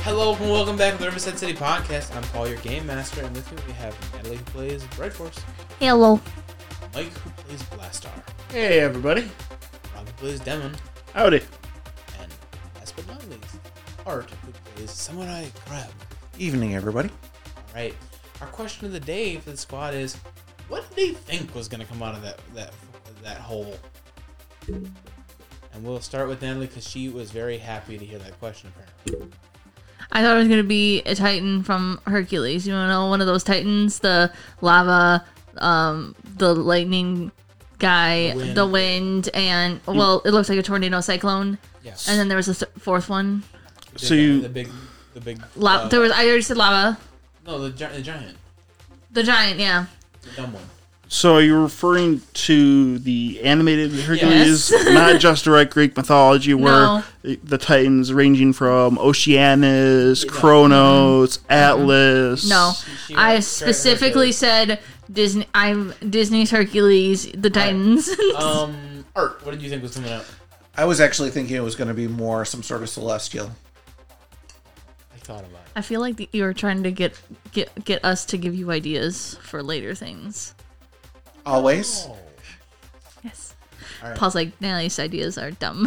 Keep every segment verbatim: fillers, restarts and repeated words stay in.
Hello and welcome back to the Riverside City Podcast. I'm Paul, your game master, and with me we have Natalie, who plays Bright Force. Hello. Mike, who plays Blastar. Hey, everybody. Rob, who plays Demon. Howdy. And last but not least, Art, who plays Samurai Crab. Evening, everybody. Alright, our question of the day for the squad is, what did they think was going to come out of that, that, that hole? And we'll start with Natalie, because she was very happy to hear that question, apparently. I thought it was going to be a Titan from Hercules. You know, one of those Titans, the lava, um, the lightning guy, the wind, the wind and, well, it looks like a tornado cyclone. Yes. And then there was a fourth one. So you... The big... The big... La- uh, there was, I already said lava. No, the, gi- the giant. The giant, yeah. The dumb one. So are you referring to the animated Hercules, yes. Not just direct Greek mythology, where no. the, the Titans ranging from Oceanus, Kronos, mm-hmm. Atlas? No, she, she I specifically said Disney. I'm Disney's Hercules, the Titans. Right. um, Art, what did you think was coming out? I was actually thinking it was going to be more some sort of celestial. I thought about it. I feel like the, you were trying to get get get us to give you ideas for later things. Always. Oh. Yes. All right. Paul's like, Natalie's ideas are dumb.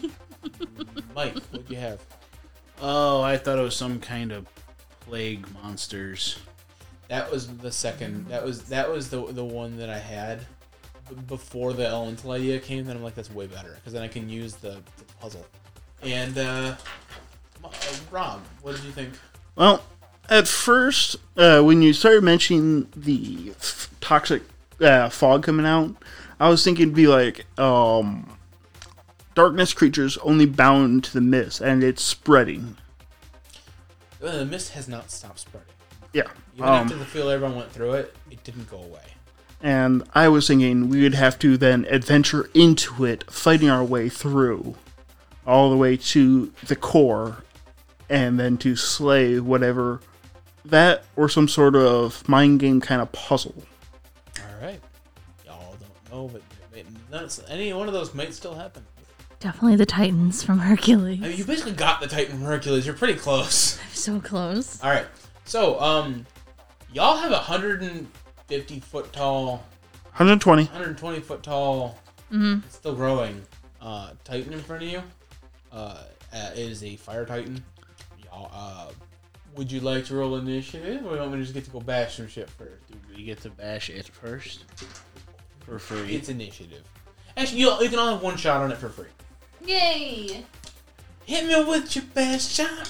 Mike, what do you have? Oh, I thought it was some kind of plague monsters. That was the second. That was that was the the one that I had b- before the Elemental idea came. Then I'm like, that's way better because then I can use the, the puzzle. And uh, uh, Rob, what did you think? Well, at first, uh, when you started mentioning the f- toxic uh, fog coming out, I was thinking it'd be like um, darkness creatures only bound to the mist, and it's spreading. Uh, the mist has not stopped spreading. Yeah. Even um, after the field everyone went through it, it didn't go away. And I was thinking we would have to then adventure into it, fighting our way through, all the way to the core, and then to slay whatever that or some sort of mind game kind of puzzle. All right, y'all don't know, but none, any one of those might still happen. Definitely the Titans from Hercules. I mean, you basically got the Titan from Hercules. You're pretty close. I'm so close. All right, so um, y'all have a hundred fifty foot tall, one hundred twenty, one hundred twenty foot tall, mm-hmm. it's still growing. Uh, Titan in front of you. Uh, uh, it is a fire Titan. Y'all, uh, would you like to roll initiative, or do you want me to just get to go bash some shit first? Do we get to bash it first? For free. It's initiative. Actually, you you can all have one shot on it for free. Yay! Hit me with your best shot.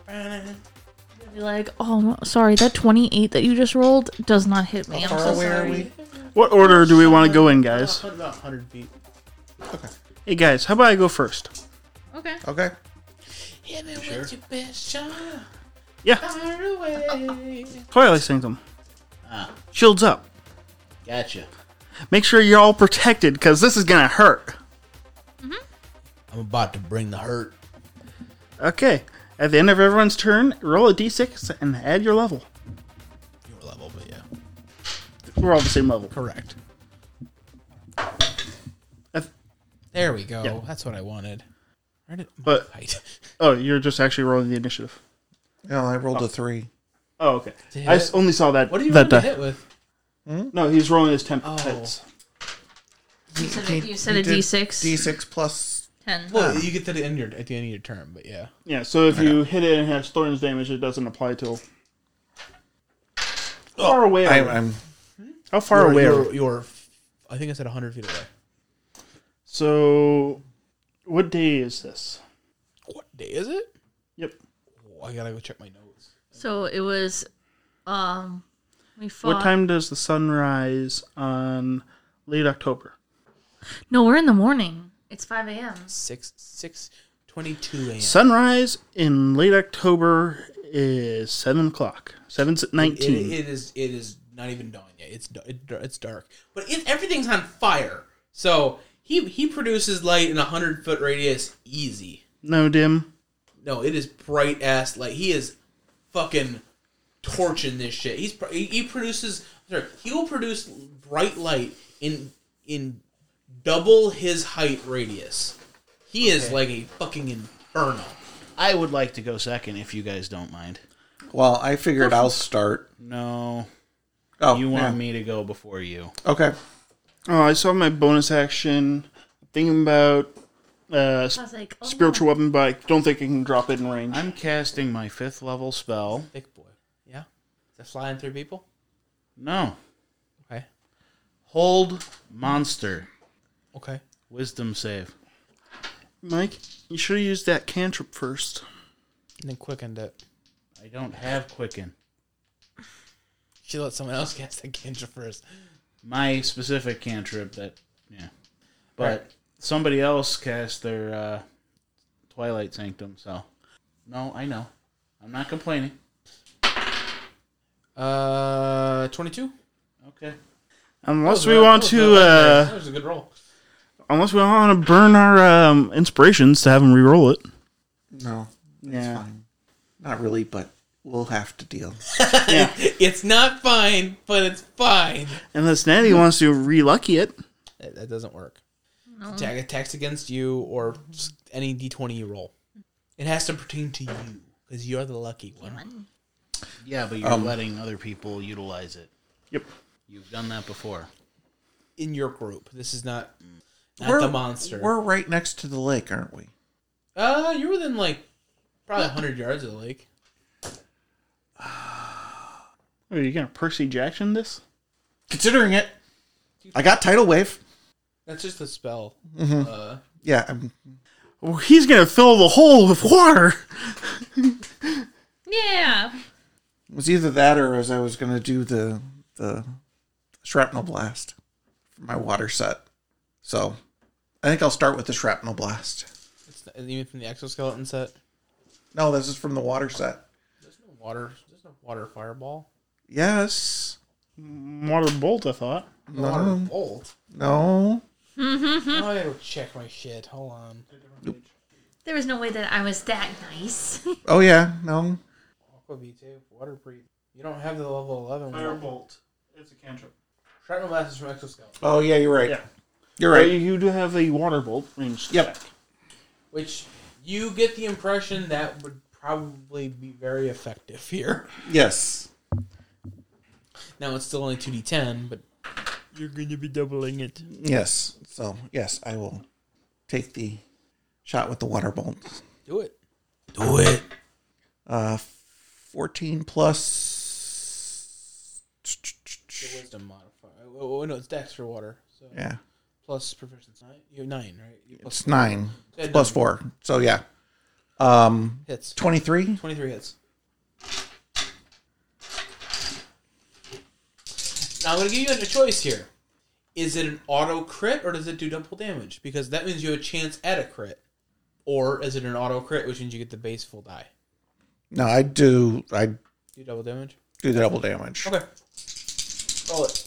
You're like, oh, sorry, that twenty-eight that you just rolled does not hit me. How I'm far so away are sorry. we? What order do we want to go in, guys? About one hundred feet. Okay. Hey, guys, how about I go first? Okay. Okay. Hit me Sure. with your best shot. Yeah. Fire away. Twilight Sanctum. Ah, Shields up. gotcha. Make sure you're all protected, because this is going to hurt. I'm about to bring the hurt. Okay. At the end of everyone's turn, roll a d six and add your level. Your level, but yeah. We're all the same level. Correct. If, There we go. Yeah. That's what I wanted. Where did But- height? oh, you're just actually rolling the initiative. No, I rolled a three. Oh, okay. To hit? I s- only saw that. What do you that want to die. hit with? No, he's rolling his temp Oh. hits. You said a, you said a d six. D six plus. ten. Well, you get to the end of your, at the end of your turn, but yeah. Yeah, so if you hit it and it has thorns damage, it doesn't apply till. How far away are I, we? I'm. How far You're- away are You're, we? you're, I think I said one hundred feet away. So, what day is this? What day is it? Yep. Oh, I gotta go check my notes. So it was, um, we fought. What time does the sun rise on late October? No, we're in the morning. It's five a.m. Six six twenty two a.m. Sunrise in late October is seven o'clock. seven nineteen. It, it is. It is not even dawn yet. It's it, it's dark, but it, everything's on fire. So he he produces light in a hundred foot radius easy. No dim. No, it is bright ass light. He is fucking torching this shit. He's he, he produces. Sorry, he will produce bright light in in double his height radius. He is Okay. like a fucking inferno. I would like to go second if you guys don't mind. Well, I figured I'll start. No. Oh, You want yeah. me to go before you. Okay. Oh, I saw my bonus action. Thinking about uh, I was like, oh, spiritual weapon, but I don't think I can drop it in range. I'm casting my fifth level spell. Big boy. Yeah? Is that flying through people? No. Okay. Hold monster. Okay. Wisdom save. Mike, you should have used that cantrip first. And then quickened it. I don't have quicken. You should let someone else cast that cantrip first. My specific cantrip that, yeah. But Right. somebody else cast their uh, Twilight Sanctum, so. No, I know. I'm not complaining. Uh, twenty-two? Okay. Unless That we was- want that to, was- uh, That was a good roll. unless we want to burn our um, inspirations to have them re-roll it. No. It's Yeah. fine. Not really, but we'll have to deal. It's not fine, but it's fine. Unless Natty wants to re-lucky it. That, that doesn't work. Attack attacks against you or just any d twenty you roll. It has to pertain to you because you're the lucky one. Yeah, but you're Um, letting other people utilize it. Yep. You've done that before. In your group, this is not not We're- the monster. We're right next to the lake, aren't we? Uh, you're within like probably a hundred yards of the lake. Are you going to Percy Jackson this? Considering it, I got tidal wave. That's just a spell. Mm-hmm. Uh, Yeah, I'm, Oh, he's going to fill the hole with water. Yeah. it was either that or as I was going to do the the shrapnel blast for my water set. So I think I'll start with the shrapnel blast. it's not, even from the exoskeleton set. No, this is from the water set. There's no water. There's no water fireball. Yes. Water bolt, I thought. No water bolt. No. Oh, I gotta go check my shit. Hold on. There was no way that I was that nice. Oh yeah. No. Aqua V two, water breathe. You don't have the level eleven. bolt. It's a cantrip. Shrapnel blast is from exoskeleton, Oh yeah, you're right. Yeah. You're Right. right. You do have a water bolt range. Yep. check. which you get the impression that would probably be very effective here. Yes. Now it's still only two d ten, but you're going to be doubling it. Yes. So yes, I will take the shot with the water bolt. Do it. Do it. Uh, fourteen plus. The wisdom modifier. Oh, oh, no, it's dex for water. So Yeah, plus proficiency. You have nine, right? You plus it's nine Yeah, plus nine. four. So yeah, um, hits. twenty-three. twenty-three hits. Now I'm going to give you a choice here. Is it an auto crit or does it do double damage? Because that means you have a chance at a crit. Or is it an auto crit, which means you get the base full die? No, I do. I Do double damage? do double damage. Okay. Roll it.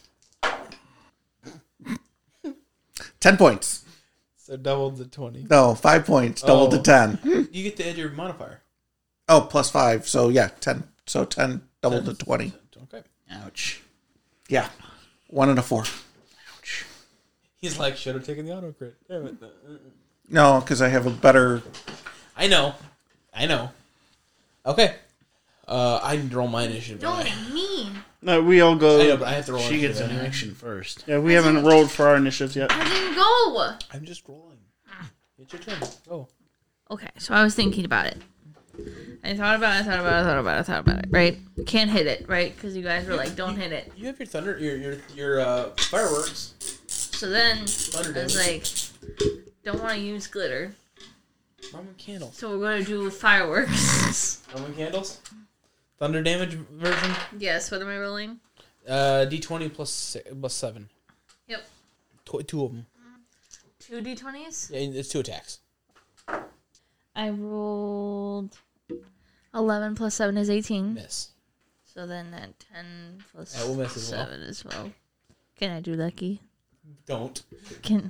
Ten points. So doubled to twenty. No, five points. Double Oh. to ten. You get to add your modifier. Oh, plus five. So yeah, ten. So ten. Double ten. to twenty. Okay. Ouch. Yeah, one and a four. Ouch. He's like, should have taken the auto crit. Damn it. No, because I have a better. I know. I know. Okay. Uh, I need to roll my initiative. Don't anyway. make me. No, we all I know, go. but I have to roll She gets initiative an anyway. action first. Yeah, we haven't rolled for our initiatives yet. I didn't go. I'm just rolling. It's your turn. Go. Okay, so I was thinking about it. I thought about it, I thought about it, I thought about it, I thought about it, right? Can't hit it, right? Because you guys were like, don't hit it. You have your thunder, your your your uh, fireworks. So then Thunder I was damage. like, don't want to use glitter. Roman candles. So we're going to do fireworks. Roman candles. Thunder damage version. Yes, what am I rolling? Uh, D twenty plus six, plus seven. Yep. Tw- two of them. Two d twenties? Yeah, it's two attacks. I rolled eleven plus seven is eighteen. Miss. So then that ten plus That will miss as well. seven as well. Can I do lucky? Don't. Can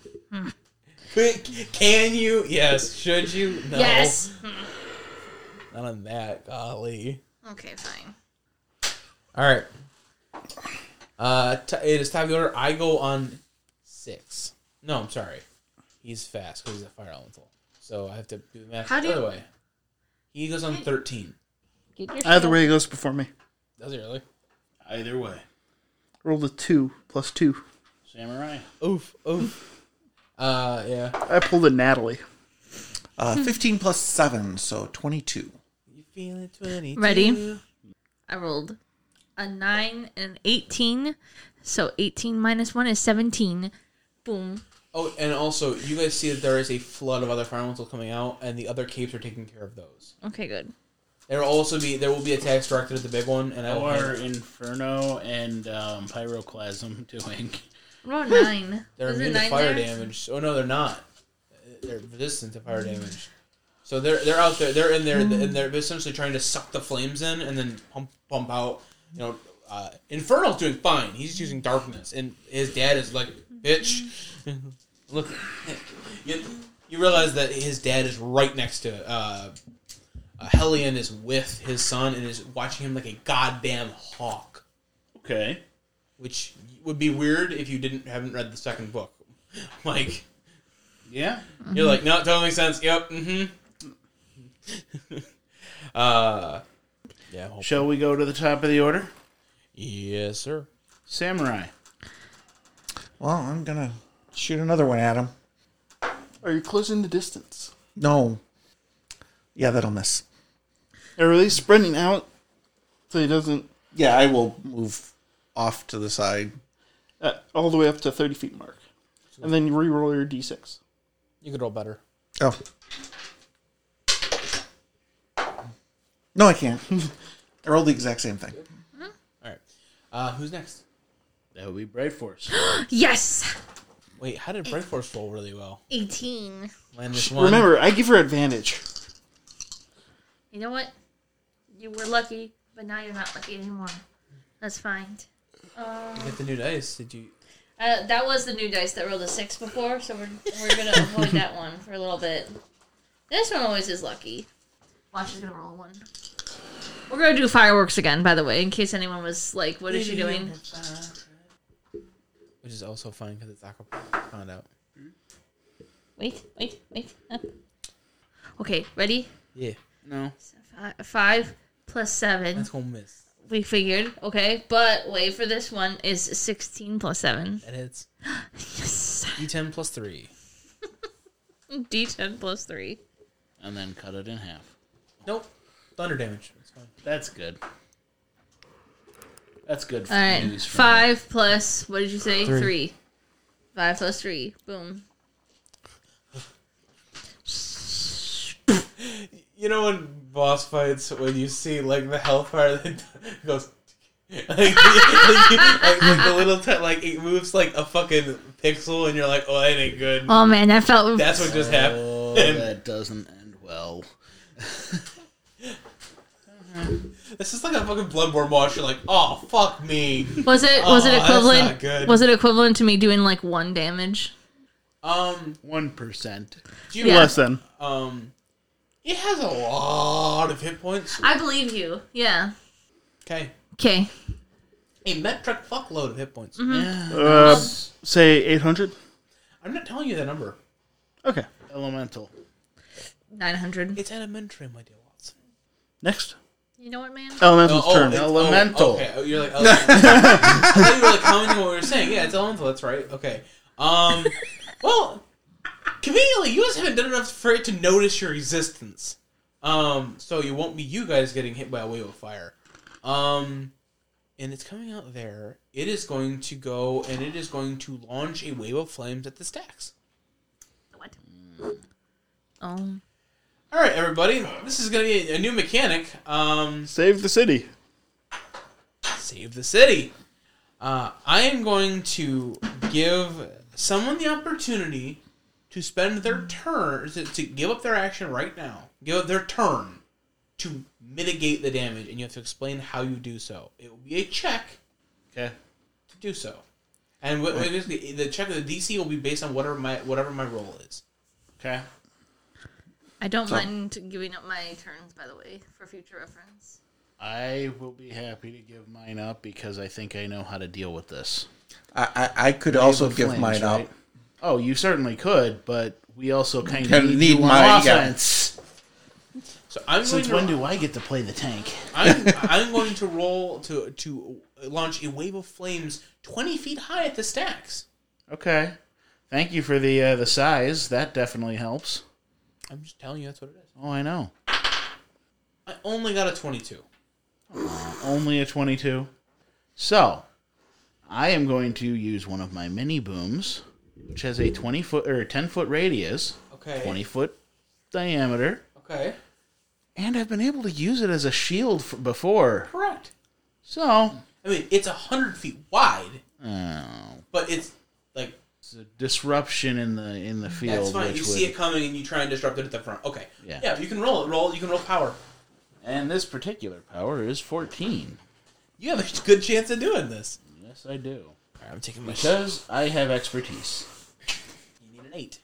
Can you? Yes. Should you? No. Yes. Not on that. Golly. Okay, fine. All right. Uh, t- it is time to order. I go on six. No, I'm sorry. He's fast because he's a fire elemental. So I have to do the math How do the other you- way. He goes on thirteen. Get your Either shit. way, he goes before me. Does he really? Either way. Rolled a two plus two. Samurai. Oof, oof. Uh, yeah. I pulled a Natalie. Uh, fifteen plus seven, so twenty-two. You feeling twenty-two? Ready? I rolled a nine and an eighteen. So eighteen minus one is seventeen. Boom. Oh, and also, you guys see that there is a flood of other fire elementals coming out, and the other capes are taking care of those. Okay, good. There will also be there will be attacks directed at the big one, and I will. How are hand- Inferno and um, Pyroclasm doing? What about nine? They're Is it immune to nine fire there? damage. Oh no, they're not. They're resistant to fire damage. So they're they're out there. They're in there, and they're essentially trying to suck the flames in and then pump pump out. You know, uh, Inferno's doing fine. He's using darkness, and his dad is like, "Bitch, look." You, you realize that his dad is right next to. Uh, uh, Hellion is with his son and is watching him like a goddamn hawk, Okay. which would be weird if you didn't haven't read the second book. Like. Yeah. You're like, no, it totally makes sense. Yep. Mm-hmm. uh, yeah. hopefully. Shall we go to the top of the order? Yes, sir. Samurai. Well, I'm gonna shoot another one at him. Are you closing the distance? No. Yeah, that'll miss. Or at least spreading out so he doesn't Yeah, I will move off to the side. uh, all the way up to thirty feet mark. And then you re-roll your d six. You could roll better. Oh. No, I can't. I rolled the exact same thing. All right. Uh, who's next? That would be Bright Force. Yes! Wait, how did Bright Force roll really well? eighteen. Land this one. Remember, I give her advantage. You know what? You were lucky, but now you're not lucky anymore. That's fine. Um, You get the new dice. Did you? uh, that was the new dice that rolled a six before, so we're, we're going to avoid that one for a little bit. This one always is lucky. Watch is going to roll one. We're going to do fireworks again, by the way, in case anyone was like, what is she doing? Which is also fun because it's acapella. Found out. Wait, wait, wait. Up. Okay, ready? Yeah. No. Fi- Five plus seven. That's gonna miss. We figured. Okay, but wait for this one is sixteen plus seven. That hits. Yes. D ten plus three. D ten plus three. And then cut it in half. Nope. Thunder damage. It's fine. That's good. That's good for All right. news for Five plus, what did you say? Three. Three. Five plus three. Boom. You know when boss fights, when you see like the health bar that goes, like, like, like, like the little t- like it moves like a fucking pixel, and you're like, oh, that ain't good. Oh man, that felt. That's what just happened. Oh, that doesn't end well. This is like a fucking Bloodborne boss. You're like, oh fuck me. Was it was Oh, it that's equivalent? not good. Was it equivalent to me doing like one damage? Um, One percent. do you, Yeah. Less than. um, it has a lot of hit points. I believe you. Yeah. Okay, Okay. a metric fuckload of hit points. Mm-hmm. Uh, say eight hundred? I'm not telling you the number. Okay. Elemental. Nine hundred. It's elementary, my dear Watson. Next. You know what, man? Elemental's turn. it's- Elemental. Oh, okay, oh, you're like, elemental. I thought you were like commenting on what we were saying. Yeah, it's elemental. That's right. Okay. Um. Well, conveniently, you guys haven't done enough for it to notice your existence. Um. So you won't be you guys getting hit by a wave of fire. Um. And it's coming out there. It is going to go and it is going to launch a wave of flames at the stacks. What? Oh. All right, everybody. This is going to be a new mechanic. Um. Save the city. Save the city. Uh, I am going to give someone the opportunity to spend their turn, to, to give up their action right now, give up their turn to mitigate the damage, and you have to explain how you do so. It will be a check Okay. to do so. And what, basically, the check, the D C will be based on whatever my whatever my roll is. Okay. I don't mind giving up my turns, by the way, for future reference. I will be happy to give mine up because I think I know how to deal with this. I, I, I could also Wave of give flames, mine right? up. Oh, you certainly could, but we also kind of Can need, need you on my- yeah. offense. So I'm Since going when to, do I get to play the tank? I'm, I'm going to roll to to launch a wave of flames twenty feet high at the stacks. Okay. Thank you for the uh, the size. That definitely helps. I'm just telling you that's what it is. Oh, I know. I only got a twenty-two. Only a twenty-two. So, I am going to use one of my mini booms, which has a twenty foot or ten foot radius, Okay. twenty foot diameter, Okay. and I've been able to use it as a shield for, before. Correct. So, I mean, it's a hundred feet wide, oh, but it's like it's a disruption in the in the field. that's fine. which You would, see it coming and you try and disrupt it at the front. Okay. Yeah. Yeah. You can roll it. Roll. You can roll power. And this particular power is fourteen. You have a good chance of doing this. Yes, I do. All right, I'm taking my. Because I have expertise. You need an eight.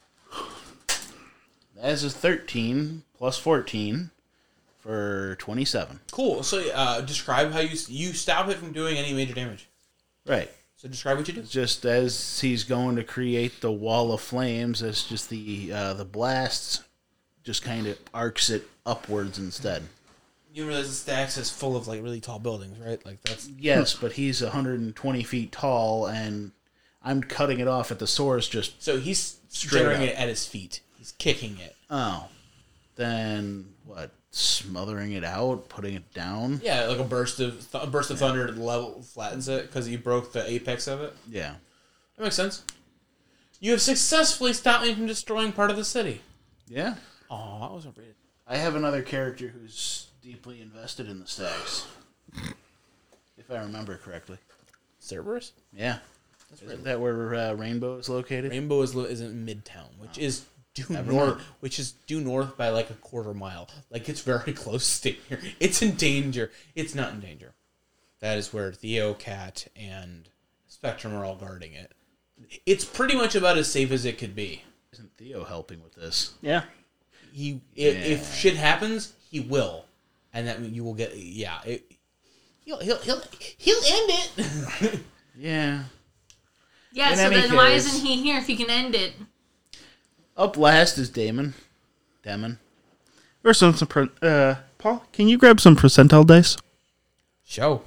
That is a thirteen plus fourteen for twenty-seven. Cool. So, uh, describe how you you stop it from doing any major damage. Right. So, describe what you do. Just as he's going to create the wall of flames, as just the uh, the blasts just kind of arcs it upwards instead. You realize the stacks is full of like really tall buildings, right? Like that's Yes, but he's one hundred twenty feet tall, and I'm cutting it off at the source. Just so he's Straight generating up. it at his feet. He's kicking it. oh, then what? Smothering it out, putting it down. Yeah, like a burst of th- a burst of thunder level flattens it because you broke the apex of it. Yeah. That makes sense. You have successfully stopped me from destroying part of the city. Yeah. Oh, that wasn't rated. I have another character who's deeply invested in the stacks. If I remember correctly. Cerberus? Yeah. Isn't that where uh, Rainbow is located? Rainbow is lo- is in Midtown, which is due Never north, mind. which is due north by like a quarter mile. Like it's very close to here. It's in danger. It's not in danger. That is where Theo, Cat, and Spectrum are all guarding it. It's pretty much about as safe as it could be. Isn't Theo helping with this? Yeah. He if, if shit happens, he will, and that you will get yeah. It, he'll he'll he'll he'll end it. Yeah. Yeah, In so any then why case- isn't he here if he can end it? Up last is Damon. Damon. Or some, some per- uh, Paul, can you grab some percentile dice? Show.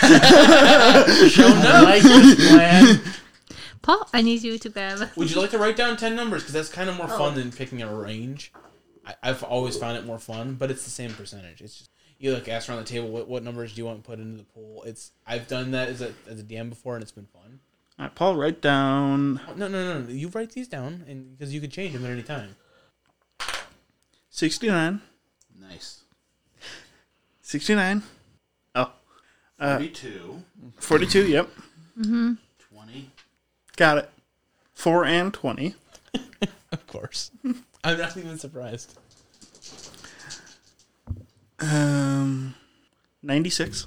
I like this plan. Paul, I need you to grab. Would you like to write down ten numbers? Because that's kind of more fun than picking a range. I, I've always found it more fun, but it's the same percentage. It's just you like ask around the table what, what numbers do you want to put into the pool. It's I've done that as a as a D M before, and it's been fun. All right, Paul, write down No, no, no, no. You write these down, and because you could change them at any time. sixty-nine. Nice. sixty-nine. Oh. Uh, forty-two. forty-two, yep. twenty. Got it. four and twenty. Of course, I'm not even surprised. Um, ninety-six.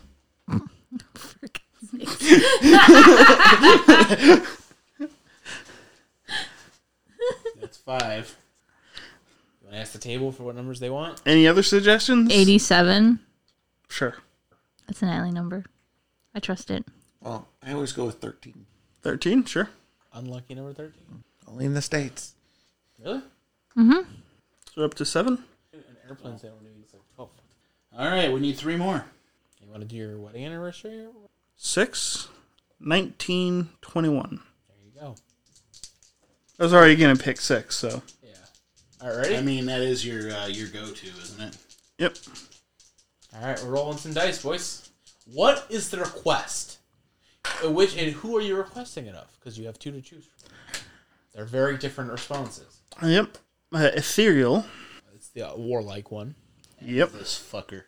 That's five. You want to ask the table for what numbers they want? Any other suggestions? eighty-seven. Sure. That's an alley number. I trust it. Well, I always go with thirteen. thirteen, sure. Unlucky number thirteen. Only in the States. Really? Mm-hmm. So we're up to seven. An airplane sale needs like twelve. All right, we need three more. You want to do your wedding anniversary? Or... six. nineteen, twenty-one. There you go. I was already going to pick six, so. Yeah. All right, ready? I mean, that is your uh, your go-to, isn't it? Yep. All right, we're rolling some dice, boys. What is the request? Uh, Which and who are you requesting it of? Because you have two to choose from. They're very different responses. Yep. Uh, ethereal. It's the uh, warlike one. Yep. This fucker.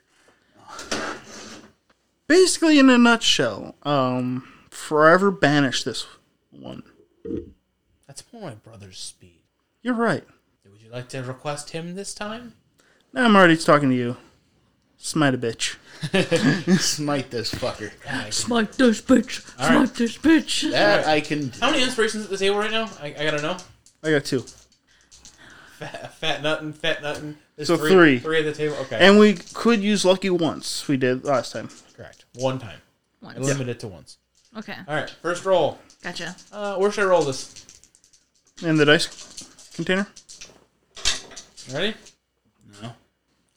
Basically, in a nutshell, um, forever banish this one. That's more my brother's speed. You're right. Would you like to request him this time? Now I'm already talking to you. Smite a bitch. Smite this fucker. Yeah, I can- Smite this bitch. All right. Smite this bitch. That I can do. How many inspirations at the table right now? I, I gotta know. I got two. Fat, fat nuttin', fat nuttin'. There's So three, three. Three at the table. Okay. And we could use lucky once. We did last time. Correct. One time. Once. I limit it to once. Okay. All right. First roll. Gotcha. Uh, where should I roll this? In the dice container. Ready? No.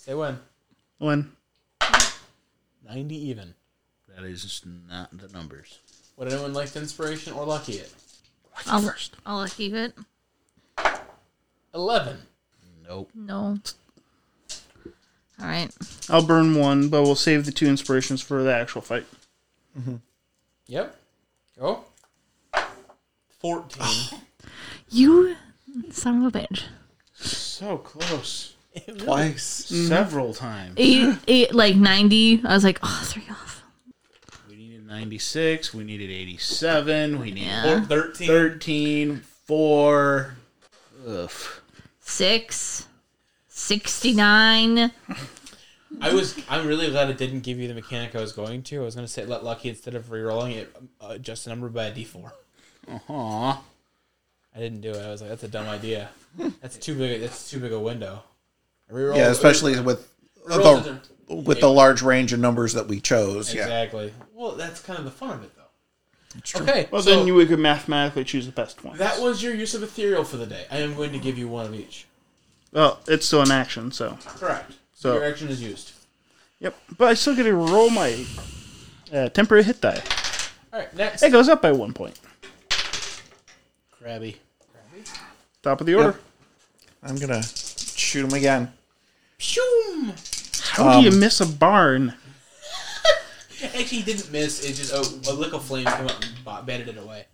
Say when. When? ninety even. That is just not the numbers. Would anyone like the inspiration or lucky it? I'll, first. I'll keep it. eleven. Nope. No. All right. I'll burn one, but we'll save the two inspirations for the actual fight. Mm-hmm. Yep. Go. fourteen. You son of a bitch. So close. Twice. Several times. Eight, eight, like ninety. I was like, oh, three off. We needed ninety-six. We needed eighty-seven. We needed Yeah. thirteen. thirteen. four. Ugh. Six. sixty-nine. I was. I'm really glad it didn't give you the mechanic I was going to. I was going to say let lucky instead of re-rolling it, uh, adjust the number by a d four. Aw. I didn't do it. I was like, that's a dumb idea. That's too big. That's too big a window. Reroll, Yeah, especially with reroll the, the- with the large range of numbers that we chose. Yeah. Exactly. Well, that's kind of the fun of it, though. Okay. Well, so then you we could mathematically choose the best one. that was your use of ethereal for the day. I am going to give you one of each. Well, it's still an action, so. Correct. So- your action is used. Yep. But I still get to roll my uh, temporary hit die. All right. Next. It goes up by one point. Crabby. Top of the order. Yep. I'm going to shoot him again. Shoom. How do you miss a barn? Actually, he didn't miss. It just a, a lick of flame came up and b- batted it away.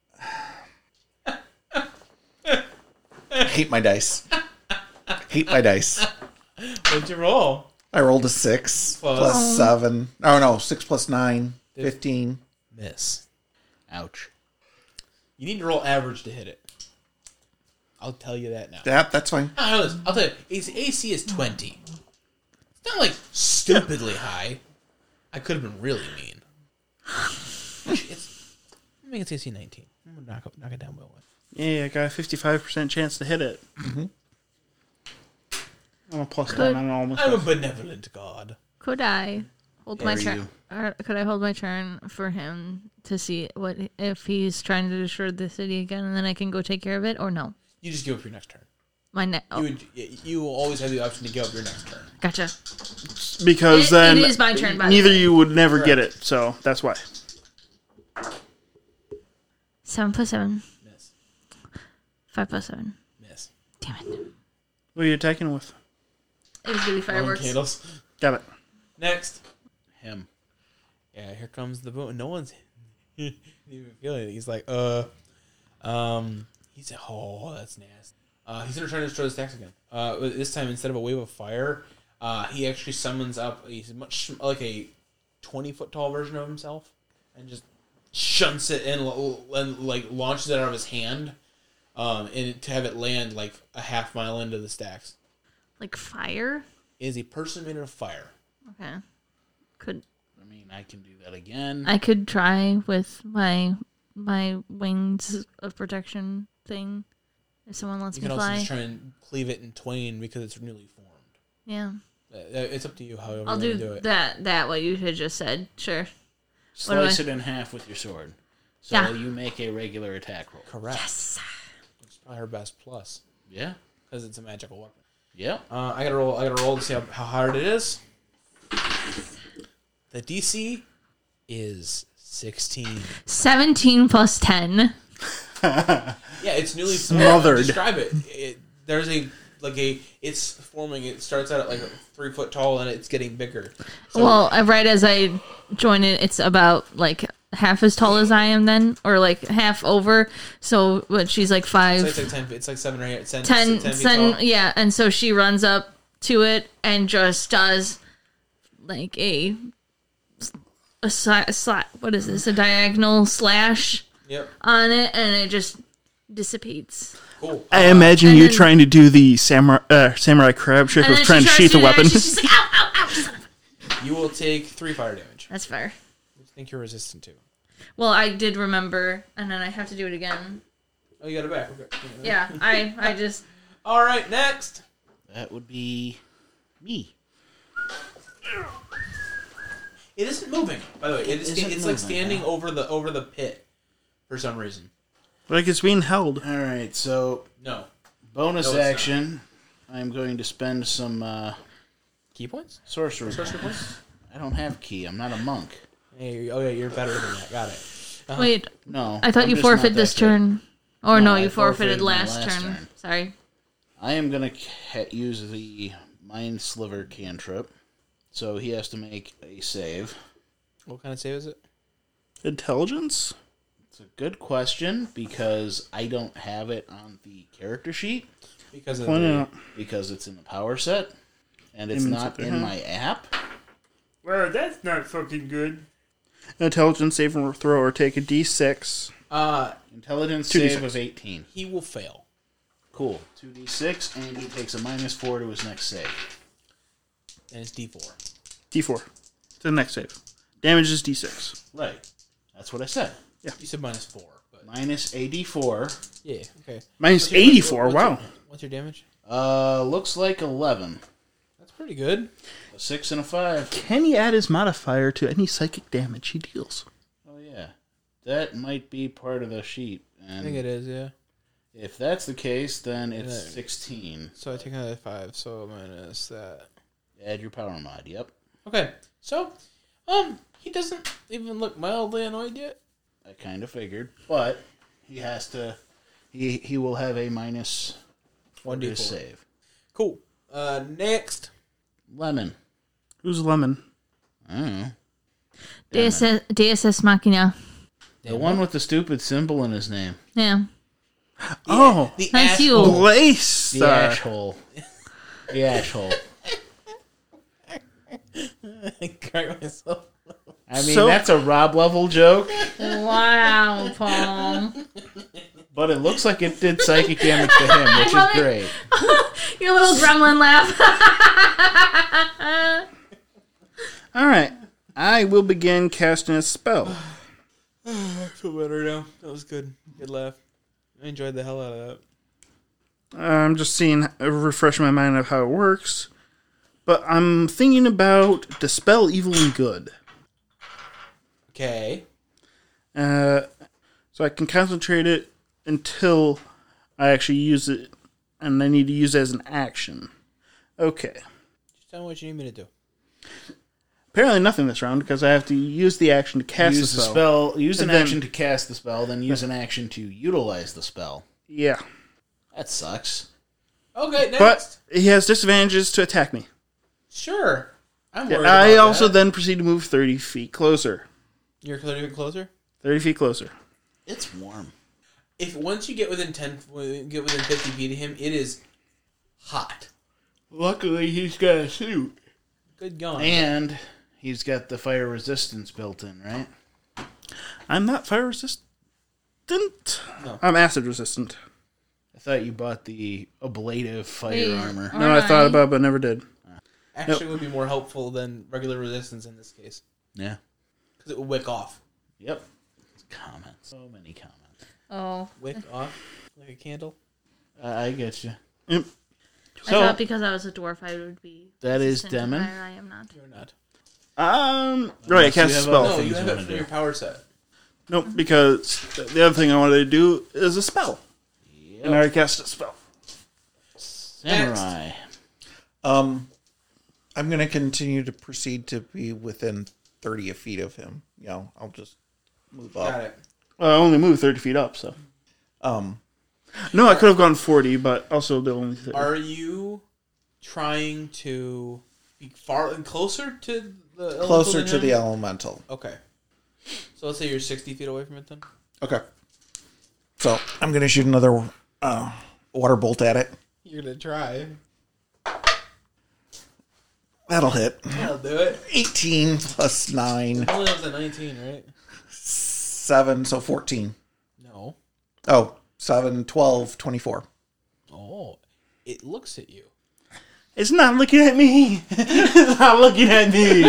I hate my dice. hate my dice. What'd you roll? I rolled a six Plus- plus seven. Oh, no. Six plus nine. fifteen. Miss. Ouch. You need to roll average to hit it. I'll tell you that now. Yep, that's fine. I know this. I'll tell you. His A C is twenty. It's not like stupidly high. I could have been really mean. It's, I think it's A C nineteen. I'm gonna knock, knock it down by one. Yeah, I got a fifty-five percent chance to hit it. Mm-hmm. I'm a plus Could- nine on almost. I'm a benevolent god. Could I hold my Dare turn? you. Or could I hold my turn for him to see what if he's trying to destroy the city again, and then I can go take care of it, or no? You just give up your next turn. My ne- oh, You would, you will always have the option to give up your next turn. gotcha. Because It- then it is my turn, by the neither way. you would never get it, so that's why. Seven plus seven. Miss. Five plus seven. Miss. Damn it! What are you attacking with? It was gonna be Roman fireworks. candles. Got it. Next. Him. Yeah, here comes the boom. No one's even feeling it. He's like, uh, um, he's oh, that's nasty. Uh, he's gonna try to destroy the stacks again. Uh, this time instead of a wave of fire, uh, he actually summons up. He's much like a twenty foot tall version of himself, and just shunts it and, and like launches it out of his hand, um, and to have it land like a half mile into the stacks. Like fire. It is a person made of fire. Okay. Could I mean, I can do that again. I could try with my my wings of protection thing if someone lets You me can also fly. just try and cleave it in twain because it's newly formed. Yeah. Uh, It's up to you however I'll you do, want to do it. that that what you had just said. Sure. Slice I- it in half with your sword. So Yeah. you make a regular attack roll. Correct. Yes. It's probably her best plus Yeah. because it's a magical weapon. Yeah. Uh, I gotta roll. I gotta roll to see how, how hard it is. The D C is sixteen. Seventeen plus ten. Yeah, it's newly Smothered. Describe it. it. There's a like a. It's forming. It starts out at like three foot tall and it's getting bigger. So Well, uh, right as I join it, it's about like half as tall as I am then, or like half over. So, what she's like five. it's like, it's like ten. feet- It's like seven or eight. Ten. ten, ten feet ten, tall. yeah, and so she runs up to it and just does like a a, sla- a sla- what is this? A diagonal slash Yep. on it, and it just dissipates. Cool. I Uh, imagine and you then- trying to do the samurai, uh, samurai crab trick And of then trying she to tries sheath to a do that, weapon. She's just like, ow, ow, ow, son of a-" you will take three fire damage. That's fair. Which I think you're resistant to. Well, I did remember, and then I have to do it again. Oh, you got it back. Okay. Yeah, I, I just. All right. Next. That would be me. It isn't moving, by the way. It is, Isn't it's like moving, standing huh? over the over the pit for some reason. Like it's being held. All right. So No. bonus No, it's not. action. I'm going to spend some uh, Key points? Sorcery. Sorcery points? I don't have key. I'm not a monk. Hey, oh yeah, you're better than that. Got it. Uh-huh. Wait, No. I thought I'm you just forfeit not this that good. turn. Or No, no, I you forfeited forfeited my last, last turn. turn. Sorry. I am going to use the Mind Sliver cantrip. So he has to make a save. What kind of save is it? Intelligence? It's a good question because I don't have it on the character sheet Because of Why the, not? because it's in the power set and it's Image not set, in huh? my app. Well, that's not fucking good. Intelligence saving throw or take a d six. uh, Intelligence two d six. save of eighteen. he will fail. Cool. two d six and he takes a minus four to his next save. And it's D four. d four. To the next save. Damage is d six. Right. That's what I said. You said minus four, but Minus a d four. yeah, okay. Minus What's your- eighty-four. what's Wow. Your, what's your damage? Uh, looks like eleven. That's pretty good. A six and a five. Can he add his modifier to any psychic damage he deals? Oh yeah, that might be part of the sheet. I think And it is, yeah. if that's the case, then it's Yeah. sixteen. So I take another five, so minus that. Add your power mod. Yep, Okay, so, um, he doesn't even look mildly annoyed yet. I kind of figured, but he has to. He he will have a minus One for D his four. save. Cool. Uh, next. Lemon. Who's Lemon? I don't know. Deus, Deus Ex Machina. The one with the stupid symbol in his name. Yeah. Oh, The Nice you. asshole. Blaze. The asshole. The asshole. I crack myself. I mean, So- that's a Rob level joke, Wow, Paul. but it looks like it did psychic damage to him, which love is it. great. Your little gremlin laugh. All right. I will begin casting a spell. I feel better now. That was good. Good laugh. I enjoyed the hell out of that. I'm just seeing, uh, refresh my mind of how it works. But I'm thinking about Dispel Evil and Good. Okay. Uh, so I can concentrate it until I actually use it, and I need to use it as an action. Okay. Just tell me what you need me to do. Apparently nothing this round, because I have to use the action to cast Use the the spell. spell. Use an And then- action to cast the spell, then use an action to utilize the spell. Yeah. That sucks. Okay, next. But he has disadvantages to attack me. Sure. I'm worried I about also that. then proceed to move thirty feet closer. You're a little bit closer? thirty feet closer. It's warm. If once you get within ten, get within fifty feet of him, it is hot. Luckily, he's got a suit. Good God. And he's got the fire resistance built in, right? I'm not fire resistant. No. I'm acid resistant. I thought you bought the ablative fire Hey, armor. uh, No, I thought Alright. about it, but never did. Actually, would be more helpful than regular resistance in this case. Yeah. Because it would wick off. Yep. Comments. So many comments. Oh. Wick off? Like a candle? Uh, I get you. Yep. I So thought because I was a dwarf, I would be. that is resistant to Demon. fire. I am not. You're not. Um, right, I Unless you cast a have spell. other No, things you have you it wanna for do. your power set. Nope, because the other thing I wanted to do is a spell. Yep. And I already cast a spell. Samurai. Um, I'm going to continue to proceed to be within thirty feet of him. You know, I'll just move up. Got it. Well, I only moved thirty feet up, so. Um, No, I could have gone forty, but also the only thirty. Are you trying to be far and closer to the elemental closer than to him? the elemental. Okay. So let's say you're sixty feet away from it then. Okay. So I'm going to shoot another uh, water bolt at it. You're gonna try. That'll hit. I'll do it. eighteen plus nine. Only was a nineteen, right? seven, so fourteen. No. Oh, seven, twelve, twenty-four. Oh, it looks at you. It's not looking at me. It's not looking at me.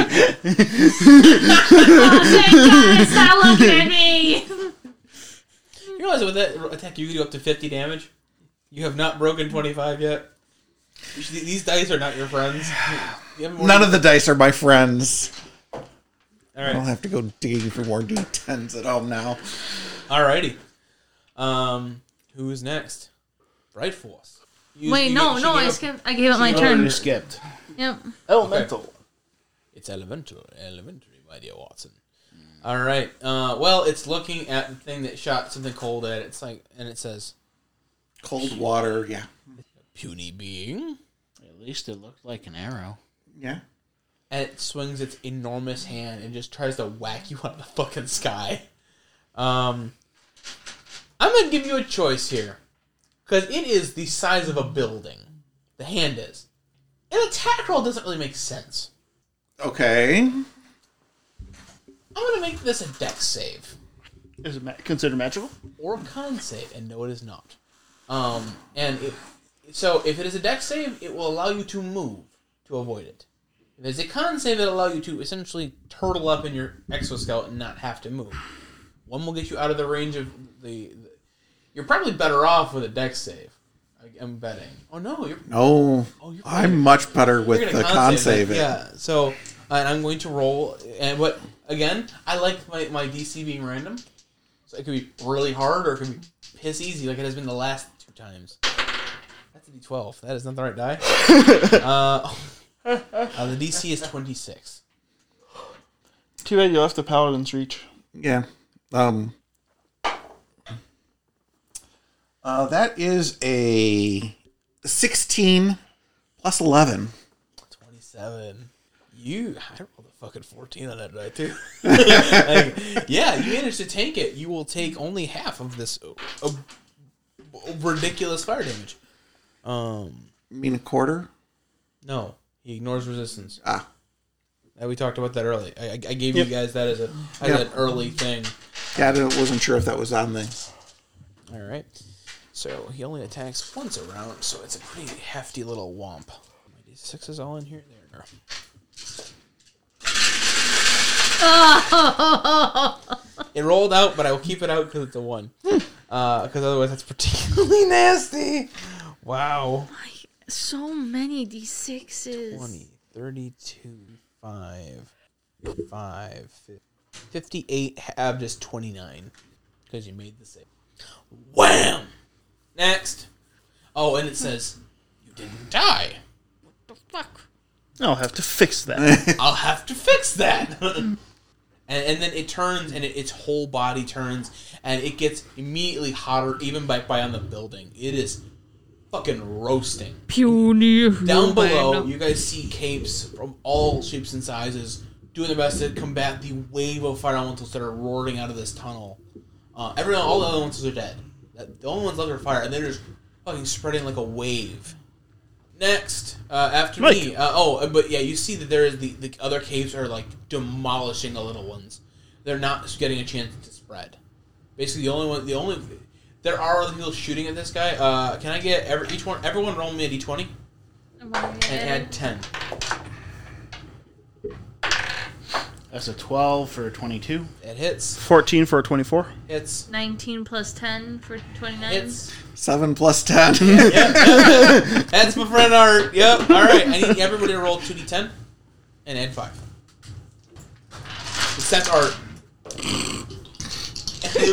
Oh, thank God! Stop looking at me. You realize with that attack you can do up to fifty damage? You have not broken twenty-five yet. You should- These dice are not your friends. You have more None of the dice are my friends. All I don't right. have to go digging for more D tens at home now. Alrighty. Um, who's next? Bright Force. You- Wait, you no, get- no, she I gave skipped. I gave up my Oh, turn. you skipped. Yep. Elemental. It's elemental, elementary, my dear Watson. All right. Uh, well, it's looking at the thing that shot something cold at it. It's like, and it says, Cold water, yeah. "Puny being." At least it looked like an arrow. Yeah. And it swings its enormous hand and just tries to whack you out of the fucking sky. Um, I'm gonna give you a choice here, because it is the size of a building. The hand is. An attack roll doesn't really make sense. Okay. I'm gonna make this a dex save Is it ma- considered magical? or a con save, and no, it is not. Um, and it, so if it is a dex save, it will allow you to move to avoid it. If it's a con save, it'll allow you to essentially turtle up in your exoskeleton and not have to move. One will get you out of the range of the. the you're probably better off with a dex save. I, I'm betting. Oh no, you're. No. Oh, you're I'm much better with you're the gonna con it. save. it. Yeah. So uh, and I'm going to roll, and but again, I like my my D C being random. So it could be really hard, or it could be piss easy, like it has been the last two times. That's a D twelve. That is not the right die. uh, uh, the D C is twenty-six. Too bad you left the paladin's reach. Yeah. Um. Uh, that is a sixteen plus eleven. twenty-seven. You, I rolled a fucking fourteen on that die too. Like, yeah, you managed to tank it. You will take only half of this uh, uh, ridiculous fire damage. Um, You mean a quarter? no, he ignores resistance. Ah. Uh, we talked about that earlier. I, I I gave Yep. you guys that as a as Yep. an early thing. Yeah, I wasn't sure if that was on the. All right. So he only attacks once a round, so it's a pretty hefty little womp. My D six is all in here. There. It rolled out, but I will keep it out because it's a one. Because uh, otherwise, that's particularly nasty. Wow. So many D sixes. twenty, thirty-two, five, five, fifty-eight, have just twenty-nine. Because you made the save. Wham! Next. Oh, and it says, you didn't die. What the fuck? I'll have to fix that. I'll have to fix that. and, and then it turns, and it, its whole body turns, and it gets immediately hotter, even by, by on the building. It is fucking roasting. Puny. Down below, you guys see capes from all shapes and sizes doing their best to combat the wave of fire elementals that are roaring out of this tunnel. Uh, everyone, all the other elementals are dead. The only ones left are fire, and they're just fucking spreading like a wave. Next, uh, after Mike. me, uh, oh, but yeah, you see that there is the, the other caves are like demolishing the little ones. They're not getting a chance to spread. Basically, the only one, the only, there are other people shooting at this guy. Uh, can I get every each one? Everyone roll me a d twenty and add ten. That's a twelve for twenty-two. It hits. fourteen for a twenty-four. Hits. nineteen plus ten for twenty-nine. Hits. Seven plus ten. That's my friend Art. Yep. All right. I need everybody to roll two d ten and add five. Except Art. It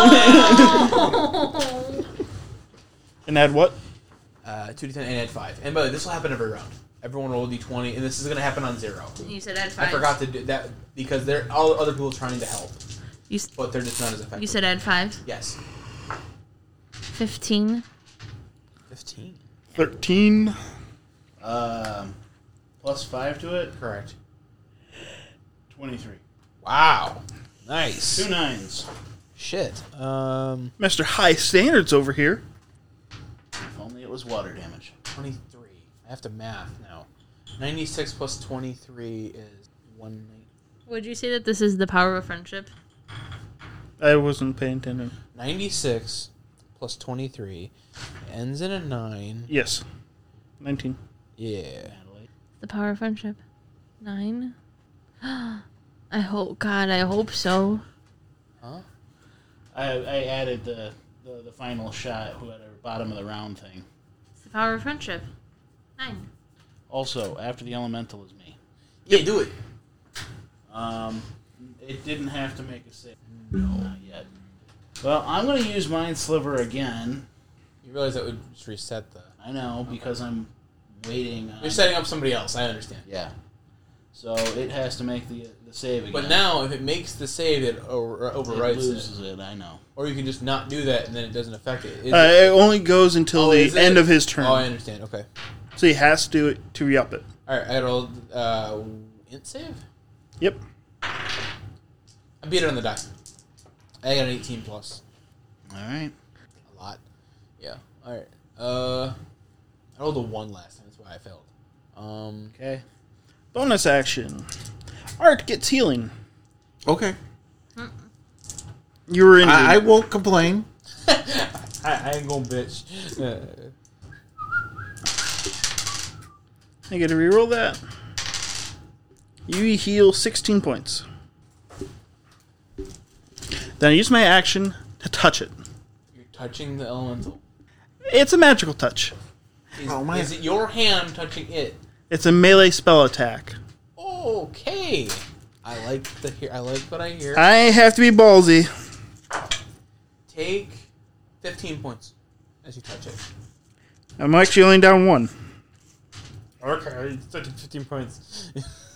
was still bad. And add what? Uh, two d ten and add five. And by the way, this will happen every round. Everyone roll a d twenty, and this is going to happen on zero. You said add I five. forgot to do that because there are all other people trying to help, You, s- but they're just not as effective. you said add five. Yes. Fifteen. Fifteen. thirteen. Um, plus five to it. Correct. twenty-three. Wow. Nice. Two nines. Shit. Um, Mister High Standards over here. If only it was water damage. twenty-three. I have to math now. ninety-six plus twenty-three is one ninety. Would you say that this is the power of friendship? I wasn't paying attention. ninety-six plus twenty-three ends in a nine. Yes. nineteen. Yeah. The power of friendship. Nine. I hope. God, I hope so. Huh? I I added the, the, the final shot, whoever bottom of the round thing. It's the power of friendship. Nine. Also, after the elemental is me. Yeah, do it. Um, it didn't have to make a save. No, not yet. Well, I'm going to use Mind Sliver again. You realize that would just reset the... I know, because I'm waiting on... You're setting up somebody else. I understand. Yeah. So it has to make the the save again. But now, if it makes the save, it over, it overwrites it, loses it. I know. Or you can just not do that, and then it doesn't affect it. Is Uh, it? it only goes until Oh, the is it? end of his turn. Oh, I understand. Okay. So he has to do it to re-up it. All right. I rolled uh, int save. Yep. I beat it on the die. I got an eighteen plus. All right. A lot. Yeah. All right. Uh, I rolled a one last time. That's why I failed. Um. Okay. Bonus action. Art gets healing. Okay. You were injured. I, I won't complain. I, I ain't gonna bitch. Uh, I get to reroll that. You heal sixteen points. Then I use my action to touch it. you're touching the elemental. It's a magical touch. Is, Oh, my- is it your hand touching it? It's a melee spell attack. Okay. I like the hear. I like what I hear. I have to be ballsy. Take fifteen points as you touch it. I'm actually only down one. Okay, it's like fifteen points.